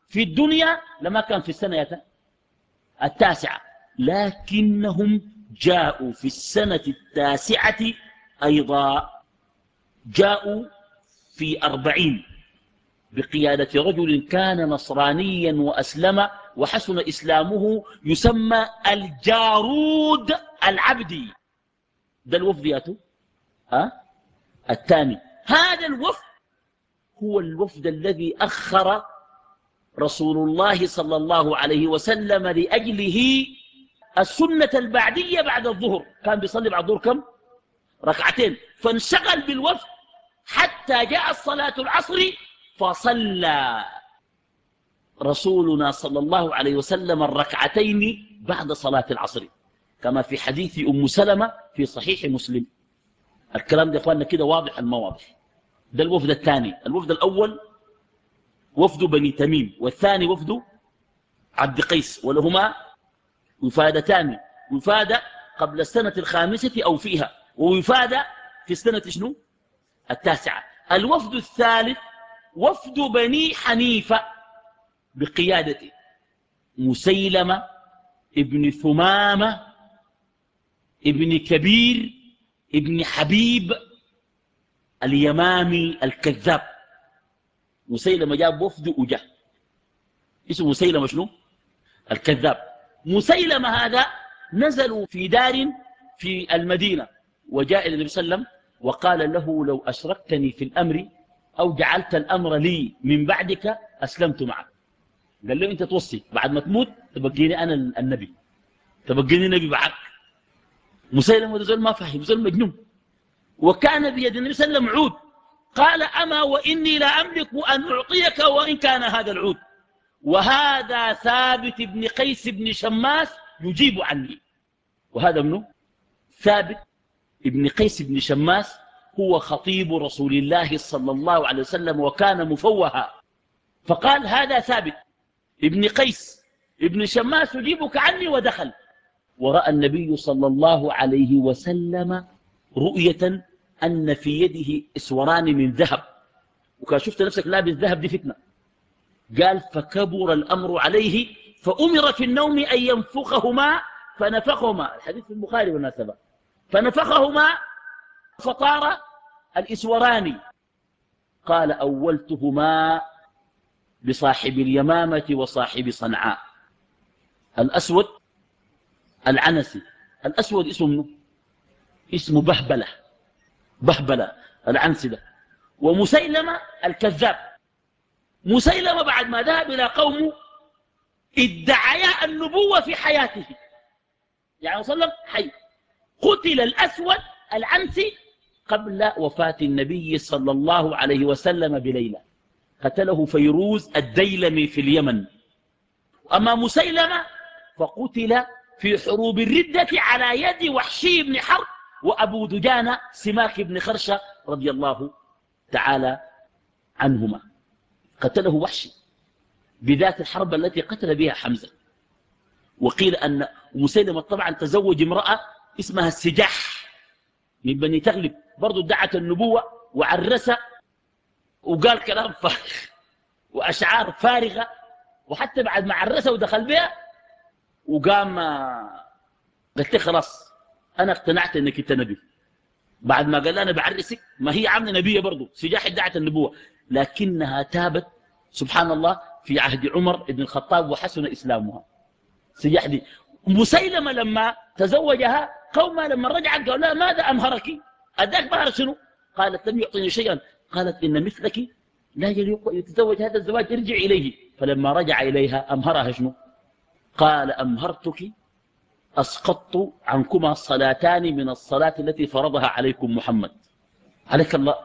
Speaker 2: في الدنيا لما كان في السنة التاسعة، لكنهم جاءوا في السنة التاسعة أيضا، جاءوا في أربعين بقيادة رجل كان نصرانيا وأسلم وحسن إسلامه، يسمى الجارود العبدي. ده الوفد ياتو أه؟ الثاني. هذا الوفد هو الوفد الذي أخر رسول الله صلى الله عليه وسلم لأجله السنة البعدية بعد الظهر. كان بيصلي بعد الظهر كم؟ ركعتين. فانشغل بالوفد حتى جاء الصلاة العصر فصلى رسولنا صلى الله عليه وسلم الركعتين بعد صلاة العصر، كما في حديث أم سلمة في صحيح مسلم. الكلام ده إخواننا كده واضح المواضح. ده الوفد الثاني. الوفد الأول وفد بني تميم، والثاني وفد عبد قيس، ولهما وفادتان، وفادة قبل السنة الخامسة أو فيها، ووفادة في السنة شنو؟ التاسعة. الوفد الثالث وفد بني حنيفة بقيادة مسيلمة ابن ثمامة ابن كبير ابن حبيب اليمامي الكذاب. مسيلمة جاب وفد وجه اسمه مسيلمة شنو؟ الكذاب. مسيلمة هذا نزلوا في دار في المدينة، وجاء إلى النبي صلى الله عليه وسلم وقال له لو أشركتني في الأمر أو جعلت الأمر لي من بعدك أسلمت معك. قال له أنت توصي بعد ما تموت تبقيني أنا النبي، تبقيني نبي بعد. مسيلمة زول ما فهم، زول مجنون. وكان بيد النبي صلى الله عليه وسلم عود، قال أما وإني لا أملك أن أعطيك وإن كان هذا العود، وهذا ثابت بن قيس بن شماس يجيب عني. وهذا منه ثابت ابن قيس بن شماس هو خطيب رسول الله صلى الله عليه وسلم، وكان مفوها. فقال هذا ثابت ابن قيس ابن شماس يجيبك عني، ودخل. ورأى النبي صلى الله عليه وسلم رؤية أن في يده إسوران من ذهب، وكان شفت نفسك لابس ذهب دي فتنة. قال فكبر الأمر عليه فأمر في النوم أن ينفخهما، فنفخهما. الحديث في البخاري والناسبة. فنفخهما فطار الإسوران. قال أولتهما بصاحب اليمامة وصاحب صنعاء. الأسود العنسي، الأسود اسمه اسمه بهبلة، بهبلة العنسي ده. ومسيلمة الكذاب. مسيلمة بعد ما ذهب إلى قومه ادعيا النبوة في حياته، يعني صلى الله عليه وسلم حي. قتل الأسود العنسي قبل وفاة النبي صلى الله عليه وسلم بليلة، قتله فيروز الديلمي في اليمن. أما مسيلمة فقتل في حروب الردة على يد وحشي بن حرب وأبو دجانة سماك بن خرشة رضي الله تعالى عنهما. قتله وحشي بذات الحرب التي قتل بها حمزة. وقيل أن مسيلمة طبعا تزوج امرأة اسمها السجاح من بني تغلب، برضو ادعت النبوة وعرسة وقال كلام فارغ وأشعار فارغة. وحتى بعد ما عرسها ودخل بها وقام قلت لي خلاص أنا اقتنعت أنك أنت نبي. بعد ما قال أنا بعرسك، ما هي عامله نبية برضو، سجاح ادعت النبوة، لكنها تابت سبحان الله في عهد عمر بن الخطاب وحسن إسلامها. سجاح دي مسيلمة لما تزوجها قومها لما رجعت قالوا لها ماذا أمهرك؟ أداك مهر شنو؟ قالت لم يعطني شيئا. قالت إن مثلك لا يليق أن يتزوج هذا الزواج، ارجع إليه. فلما رجع إليها أمهرها شنو؟ قال أمهرتك أسقطت عنكما صلاتان من الصلاة التي فرضها عليكم محمد عليك الله.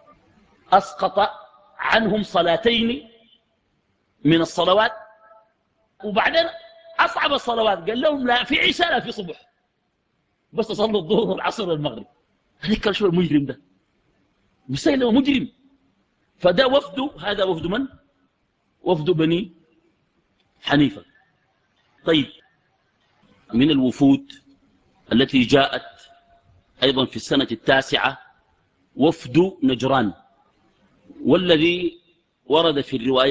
Speaker 2: أسقط عنهم صلاتين من الصلوات، وبعدين أصعب الصلوات قال لهم لا في عشاء لا في صبح، بس تصلوا الظهر والعصر والمغرب. هذيك شو المجرم ده؟ مسيلمة مجرم. فده وفد، هذا وفد من؟ وفد بني حنيفة. طيب من الوفود التي جاءت أيضا في السنة التاسعة وفد نجران، والذي ورد في الروايات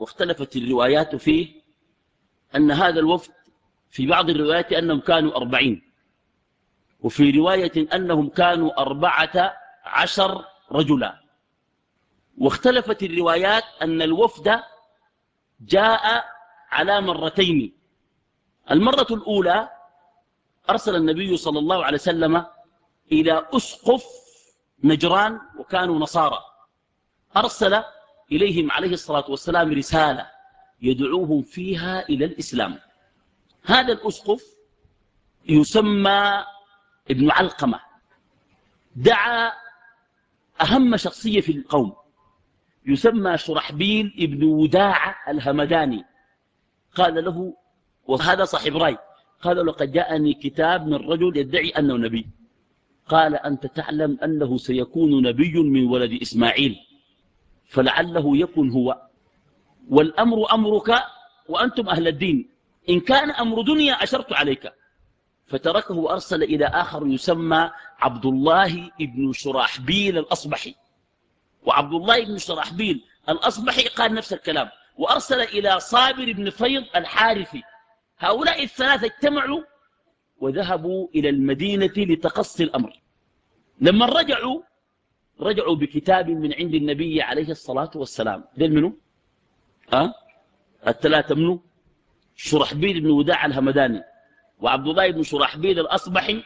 Speaker 2: واختلفت الروايات فيه أن هذا الوفد في بعض الروايات أنهم كانوا أربعين، وفي رواية أنهم كانوا أربعة عشر رجلا. واختلفت الروايات أن الوفد جاء على مرتين. المرة الأولى أرسل النبي صلى الله عليه وسلم إلى أسقف نجران وكانوا نصارى، أرسل إليهم عليه الصلاة والسلام رسالة يدعوهم فيها إلى الإسلام. هذا الأسقف يسمى ابن علقمة، دعا أهم شخصية في القوم يسمى شرحبيل ابن وداعة الهمداني. قال له، وهذا صاحب راي، قال له: لقد جاءني كتاب من رجل يدعي أنه نبي. قال: أنت تعلم أنه سيكون نبي من ولد إسماعيل، فلعله يكن هو، والأمر أمرك وأنتم أهل الدين، إن كان أمر دنيا أشرت عليك. فتركه وأرسل إلى آخر يسمى عبد الله بن شراحبيل الأصبحي. وعبد الله بن شراحبيل الأصبحي قال نفس الكلام، وأرسل إلى صابر بن فيض الحارثي. هؤلاء الثلاثة اجتمعوا وذهبوا إلى المدينة لتقصي الأمر. لما رجعوا رجعوا بكتاب من عند النبي عليه الصلاة والسلام. ذل منه؟ أه؟ الثلاثة منه؟ شرحبيل بن وداع الهمداني، وعبد الله بن شرحبيل الأصبحي،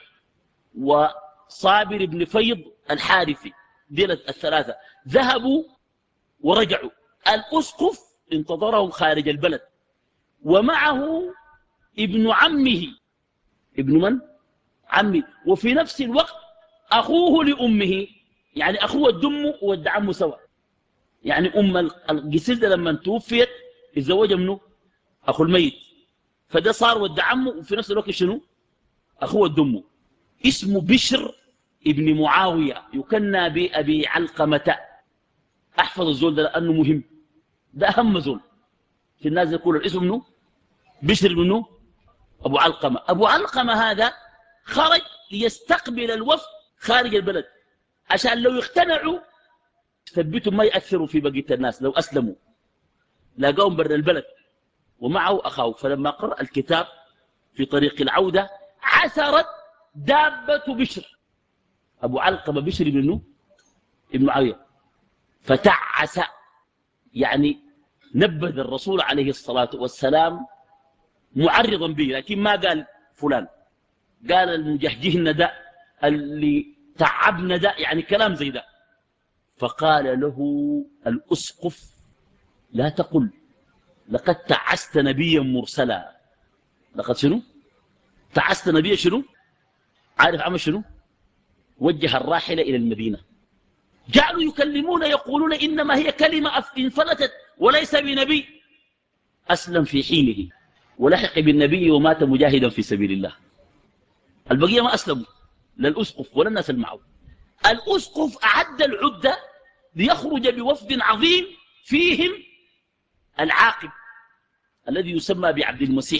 Speaker 2: وصابر بن فيض الحارثي. ديل الثلاثة ذهبوا ورجعوا. الأسقف انتظرهم خارج البلد، ومعه ابن عمه. ابن من؟ عمي. وفي نفس الوقت أخوه لأمه، يعني أخوه الدم وود عمه سوا. يعني أم القسيس لما توفيت الزوج منه أخو الميت، فده صار ود عمه، وفي نفس الوقت شنو؟ أخوه الدم. اسمه بشر ابن معاوية، يكنى بأبي علقمة. أحفظ الزول ده لأنه مهم، ده أهم زول في الناس يقول الاسم منه بشر منه أبو علقمة. أبو علقمة هذا خرج ليستقبل الوفد خارج البلد عشان لو اقتنعوا ثبتوا ما يأثروا في بقية الناس. لو أسلموا لاقاهم برا البلد ومعه أخاه. فلما قرأ الكتاب في طريق العودة عثرت دابة بشر. أبو علقمة بشر منه ابن معاوية، فتعس، يعني نبذ الرسول عليه الصلاة والسلام معرضا به، لكن ما قال فلان، قال المجهجهن ده، اللي تعبنا ده، يعني كلام زي ده. فقال له الأسقف: لا تقل لقد تعست نبيا مرسلا. لقد شنو؟ تعست نبيا شنو؟ عارف عمل شنو؟ وجه الراحلة إلى المدينة. جعلوا يكلمون يقولون إنما هي كلمة انفلتت وليس بنبي. أسلم في حينه ولحق بالنبي ومات مجاهدا في سبيل الله. البقية ما أسلموا، لا الأسقف ولا الناس المعه. الأسقف أعد العدة ليخرج بوفد عظيم فيهم العاقب الذي يسمى بعبد المسيح،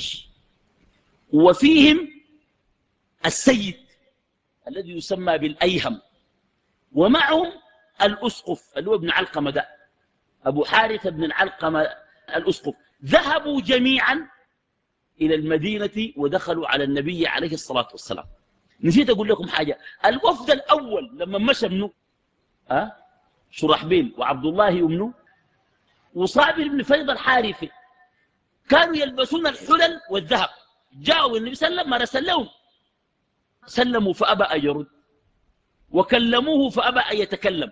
Speaker 2: وفيهم السيد الذي يسمى بالأيهم، ومعهم الأسقف اللي هو ابن علقمة ده، أبو حارثة بن العلقمة الأسقف. ذهبوا جميعا إلى المدينة ودخلوا على النبي عليه الصلاة والسلام. نسيت أقول لكم حاجة. الوفد الأول لما مشى منه أه؟ شرحبيل وعبد الله ومنه وصابر بن فيض الحارثي كانوا يلبسون الحلل والذهب. جاءوا النبي صلى الله عليه وسلم ما رسلهم، سلموا فأبى أن يرد، وكلموه فأبى أن يتكلم،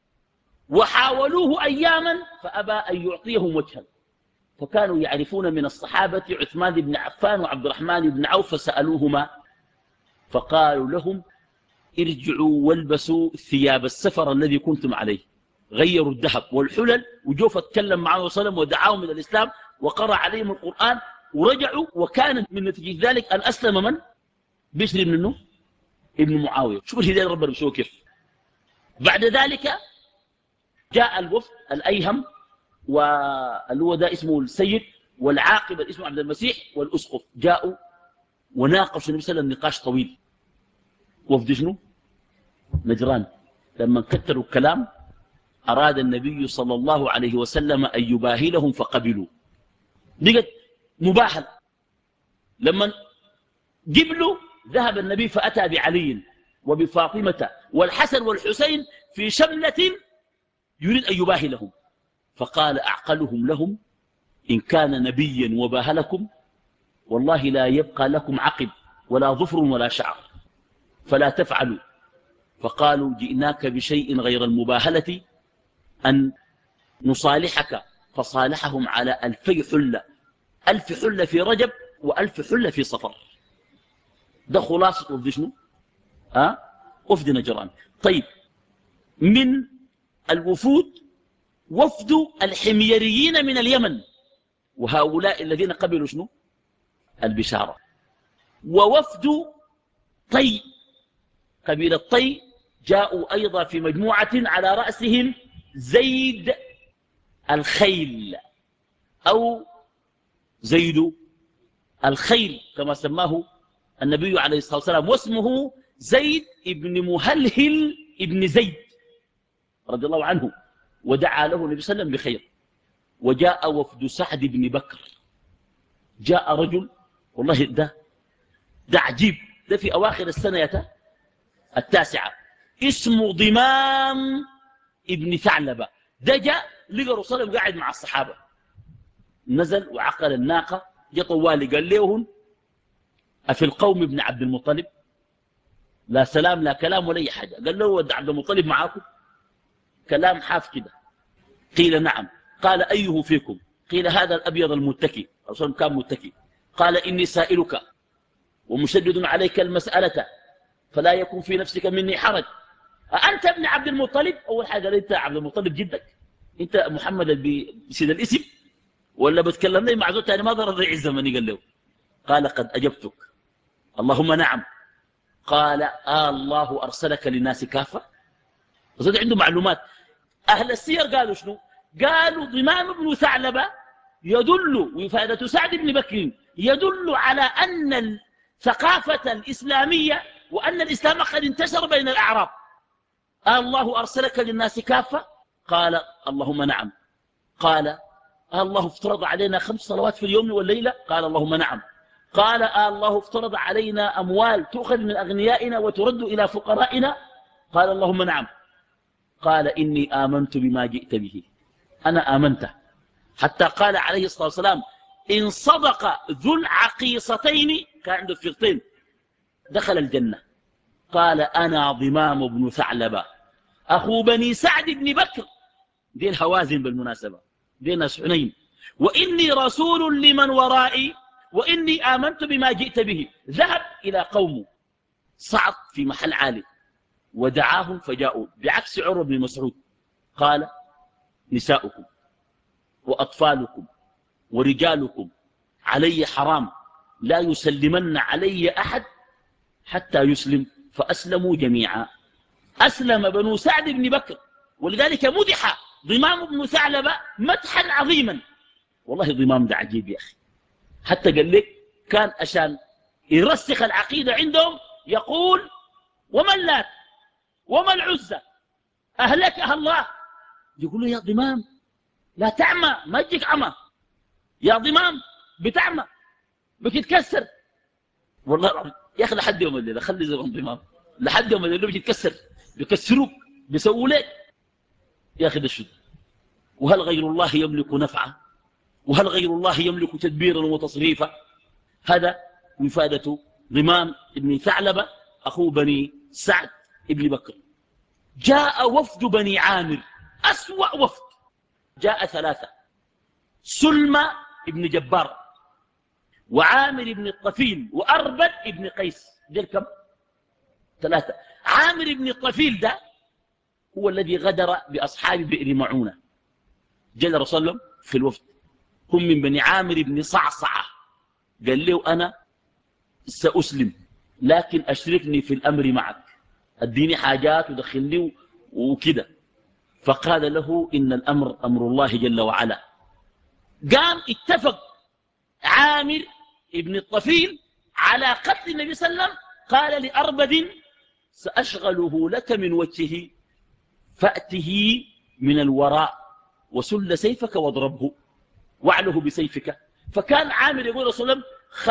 Speaker 2: وحاولوه أياما فأبى أن يعطيهم وجها. فكانوا يعرفون من الصحابة عثمان بن عفان وعبد الرحمن بن عوف، فسألوهما فقالوا لهم: ارجعوا والبسوا ثياب السفر الذي كنتم عليه. غيروا الذهب والحلل، وجوف اتكلم معه وسلم ودعاهم إلى الإسلام وقرأ عليهم القرآن ورجعوا. وكان من نتيجة ذلك أن أسلم من؟ بشر منه ابن معاوية. شوف الهداية ربنا بيسوي كيف. بعد ذلك جاء الوفد الأيهم، واللي هو ده اسمه السيد، والعاقب اسمه عبد المسيح، والأسقف. جاءوا وناقشوا النبي صلى الله عليه وسلم نقاش طويل. وفد شنو؟ نجران. لما كتروا الكلام أراد النبي صلى الله عليه وسلم أن يباهلهم فقبلوا. بقت مباهل. لما قبلوا ذهب النبي فأتى بعلي وبفاطمة والحسن والحسين في شملة يريد أن يباهلهم، فقال أعقلهم لهم: إن كان نبيا وباهلكم والله لا يبقى لكم عقب ولا ظفر ولا شعر، فلا تفعلوا. فقالوا: جئناك بشيء غير المباهلة، أن نصالحك. فصالحهم على ألفي حلة، ألف حلة في رجب وألف حلة في صفر. ده خلاصة وفد شنو؟ أه؟ وفد نجران. طيب، من الوفود وفد الحميريين من اليمن، وهؤلاء الذين قبلوا شنو؟ البشارة. ووفد طي، قبيلة طي جاءوا أيضا في مجموعة على رأسهم زيد الخيل أو زيد الخيل كما سماه النبي عليه الصلاة والسلام، واسمه زيد ابن مهلهل ابن زيد رضي الله عنه، ودعا له النبي صلى الله عليه وسلم بخير. وجاء وفد سعد بن بكر، جاء رجل والله ده ده عجيب، ده في أواخر السنة التاسعة، اسمه ضمام ابن ثعلبة. ده جاء لقى رسول الله قاعد مع الصحابة، نزل وعقل الناقة، جاء طوالي قال لهم: أفي القوم ابن عبد المطلب؟ لا سلام لا كلام ولا أي حاجة. قال له: ود عبد المطلب معاكم؟ كلام حاف كده. قيل: نعم. قال: أيه فيكم؟ قيل: هذا الأبيض المتكي. الرسول كان متكي. قال: إني سائلك ومشدد عليك المسألة فلا يكون في نفسك مني حرج. أنت ابن عبد المطلب؟ أول حاجة قال: أنت عبد المطلب جدك؟ أنت محمد بسيد الاسم ولا بتكلم لي مع زوجتي؟ أنا ما ضر ضيع الزمن. قال له: قال: قد أجبتك. اللهم نعم. قال: آه الله أرسلك للناس كافة؟ وزاد عنده معلومات. أهل السير قالوا شنو؟ قالوا ضمام بن ثعلبة يدل، وفادة سعد بن بكر يدل على أن الثقافة الإسلامية وأن الإسلام قد انتشر بين الأعراب. آه الله أرسلك للناس كافة؟ قال: اللهم نعم. قال: آه الله افترض علينا خمس صلوات في اليوم والليلة؟ قال: اللهم نعم. قال: آه الله افترض علينا أموال تؤخذ من أغنيائنا وترد إلى فقرائنا؟ قال: اللهم نعم. قال: إني آمنت بما جئت به، أنا آمنته. حتى قال عليه الصلاة والسلام: إن صدق ذو العقيصتين، كان عنده فرقتين، دخل الجنة. قال: أنا ضمام بن ثعلبة أخو بني سعد بن بكر، دي الهوازن بالمناسبة، دي ناس حنين. وإني رسول لمن ورائي وإني آمنت بما جئت به. ذهب إلى قومه، صعد في محل عالي ودعاهم فجاءوا، بعكس عروة بن مسعود. قال: نساؤكم وأطفالكم ورجالكم علي حرام، لا يسلمن علي أحد حتى يسلم. فأسلموا جميعا. أسلم بنو سعد بن بكر، ولذلك مدح ضمام بن ثعلبة مدحا عظيما. والله ضمام ده عجيب يا أخي. حتى قال لك كان عشان يرسخ العقيدة عندهم يقول: ومن لات وما العزة أهلكها الله. يقولوا: يا ضمام لا تعمى، ما تجيك عمى، يا ضمام بتعمى بتتكسر. والله يا أخي لحد يوم الليلة خلي زي ضمام، لحد يوم الليلة بتتكسر، بيكسروك، بيسووا لك. يا أخي ده شد. وهل غير الله يملك نفعا؟ وهل غير الله يملك تدبيرا وتصريفا؟ هذا وفادة ضمام بن ثعلبة أخو بني سعد بن بكر. جاء وفد بني عامر، أسوأ وفد. جاء ثلاثة: سلمى بن جبار وعامر بن الطفيل وأربد بن قيس. دير كم؟ ثلاثة. عامر بن الطفيل ده هو الذي غدر بأصحاب بئر معونة. جاء الرسول صلى الله عليه وسلم في الوفد، هم من بني عامر بن صعصعة. قال له: أنا سأسلم لكن أشركني في الأمر معك، اديني حاجات ودخلني وكده. فقال له: إن الأمر أمر الله جل وعلا. قام اتفق عامر ابن الطفيل على قتل النبي صلى الله عليه وسلم. قال لأربد: سأشغله لك من وجهه فأته من الوراء وسل سيفك واضربه واعله بسيفك. فكان عامر يقول رسول الله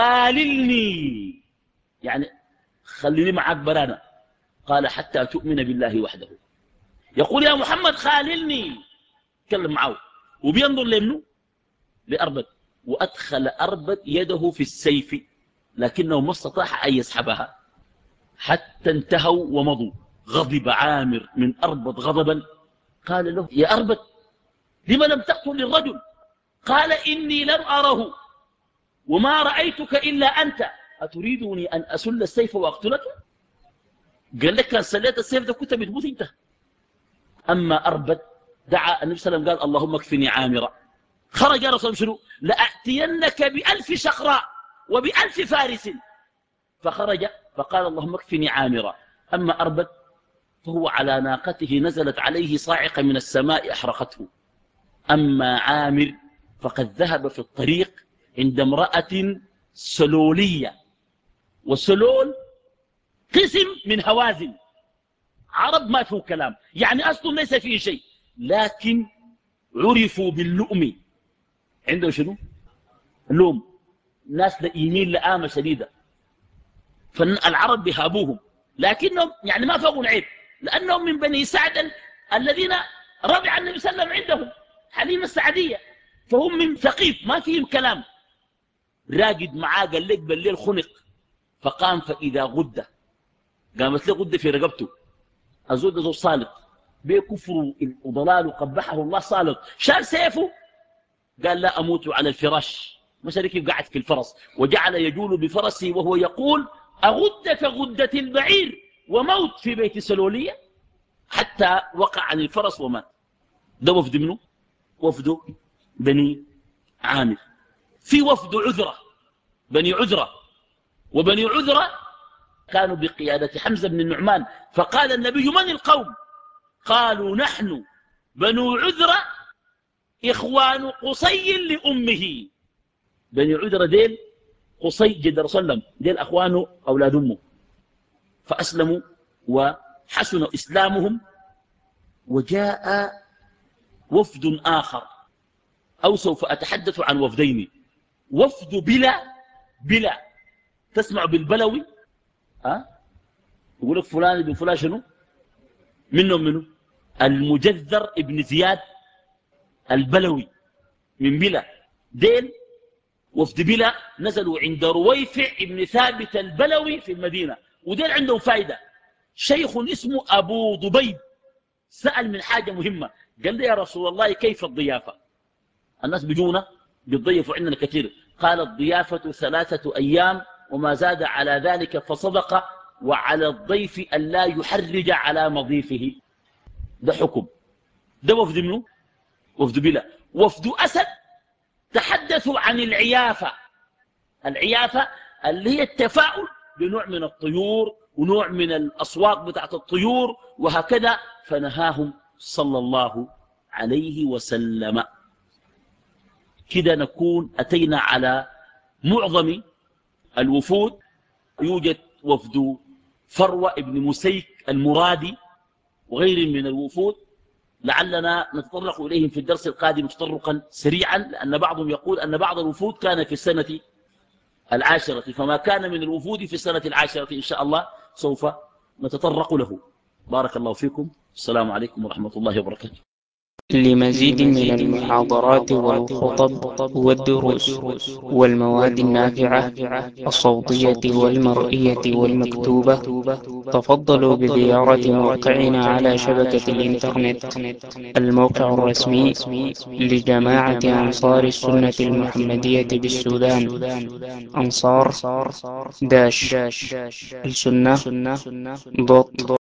Speaker 2: خاللني، يعني خليني معك برانا. قال حتى تؤمن بالله وحده. يقول يا محمد خاللني، تكلم معه وبينظر لمنه لأربد، وأدخل أربد يده في السيف لكنه ما استطاع أن يسحبها حتى انتهوا ومضوا. غضب عامر من أربد غضبا، قال له يا أربد لما لم تقتل الرجل؟ قال إني لم أره وما رأيتك إلا أنت، أتريدني أن أسل السيف وأقتلك؟ قال لك كان سليت السيف ده كنت بتموت انت. أما أربد دعا النبي صلى الله عليه وسلم قال اللهم اكفني عامرا. خرج رسول شنو؟ لأتينك بألف شقراء وبألف فارس. فخرج فقال اللهم اكفني عامرا. أما أربد فهو على ناقته نزلت عليه صاعقة من السماء أحرقته. أما عامر فقد ذهب في الطريق عند امرأة سلولية، وسلول قسم من هوازن، عرب ما فيه كلام، يعني أصل ليس فيه شيء، لكن عرفوا باللؤم. عنده شنو؟ اللوم، ناس لئيمين لآمة شديدة، فالعرب بهابوهم، لكنهم يعني ما فوقوا عيب، لأنهم من بني سعد الذين رضع النبي صلى الله عليه وسلم عندهم، حليمة السعدية، فهم من ثقيف ما فيهم كلام. راقد معاه قال لك بالليل خنق، فقام فإذا غدة، قامت له غدة في رقبته، الزود ده زود صالط بكفر وضلال وقبحه الله صالط، شال سيفه قال لا أموت على الفراش، مش ركب قاعد في الفرس وجعل يجول بفرسه وهو يقول أغد كغدة البعير وموت في بيت سلولية، حتى وقع عن الفرس ومات. ده وفد منه؟ وفد بني عامر. في وفد عذرة، بني عذرة، وبني عذرة كانوا بقيادة حمزة بن النعمان. فقال النبي من القوم؟ قالوا نحن بنو عذرة إخوان قصي لأمه. بني عذرة ديل قصي جد رسول الله ديل أخوانه أولاد أمه، فأسلموا وحسن إسلامهم. وجاء وفد آخر، أو سوف أتحدث عن وفدين. وفد بلا بلا، تسمع بالبلوي؟ أه؟ يقول لك فلان ابن فلان شنو؟ منهم منه المجذر ابن زياد البلوي من بلا. ديل وفد بلا نزلوا عند رويفع ابن ثابت البلوي في المدينة، وديل عندهم فايدة. شيخ اسمه أبو ضبيب سأل من حاجة مهمة، قال لي يا رسول الله كيف الضيافة؟ الناس بيجونا بيضيفوا عندنا كثير. قال الضيافة ثلاثة أيام وما زاد على ذلك فصدق، وعلى الضيف أن لا يحرج على مضيفه. ده حكم. ده وفد منه؟ وفد بلا. وفد أسد تحدثوا عن العيافة. العيافة اللي هي التفاؤل بنوع من الطيور ونوع من الأصوات بتاعت الطيور وهكذا، فنهاهم صلى الله عليه وسلم. كده نكون أتينا على معظم الوفود. يوجد وفد فروة ابن مسيك المرادي وغير من الوفود، لعلنا نتطرق إليهم في الدرس القادم تطرقا سريعا، لأن بعضهم يقول أن بعض الوفود كان في السنة العاشرة، فما كان من الوفود في السنة العاشرة إن شاء الله سوف نتطرق له. بارك الله فيكم، السلام عليكم ورحمة الله وبركاته.
Speaker 1: لمزيد من المحاضرات والخطب والدروس والمواد النافعة الصوتية والمرئية والمكتوبة، تفضلوا بزيارة موقعنا على شبكة الإنترنت. الموقع الرسمي لجماعة أنصار السنة المحمدية بالسودان، أنصار داش السنة دوت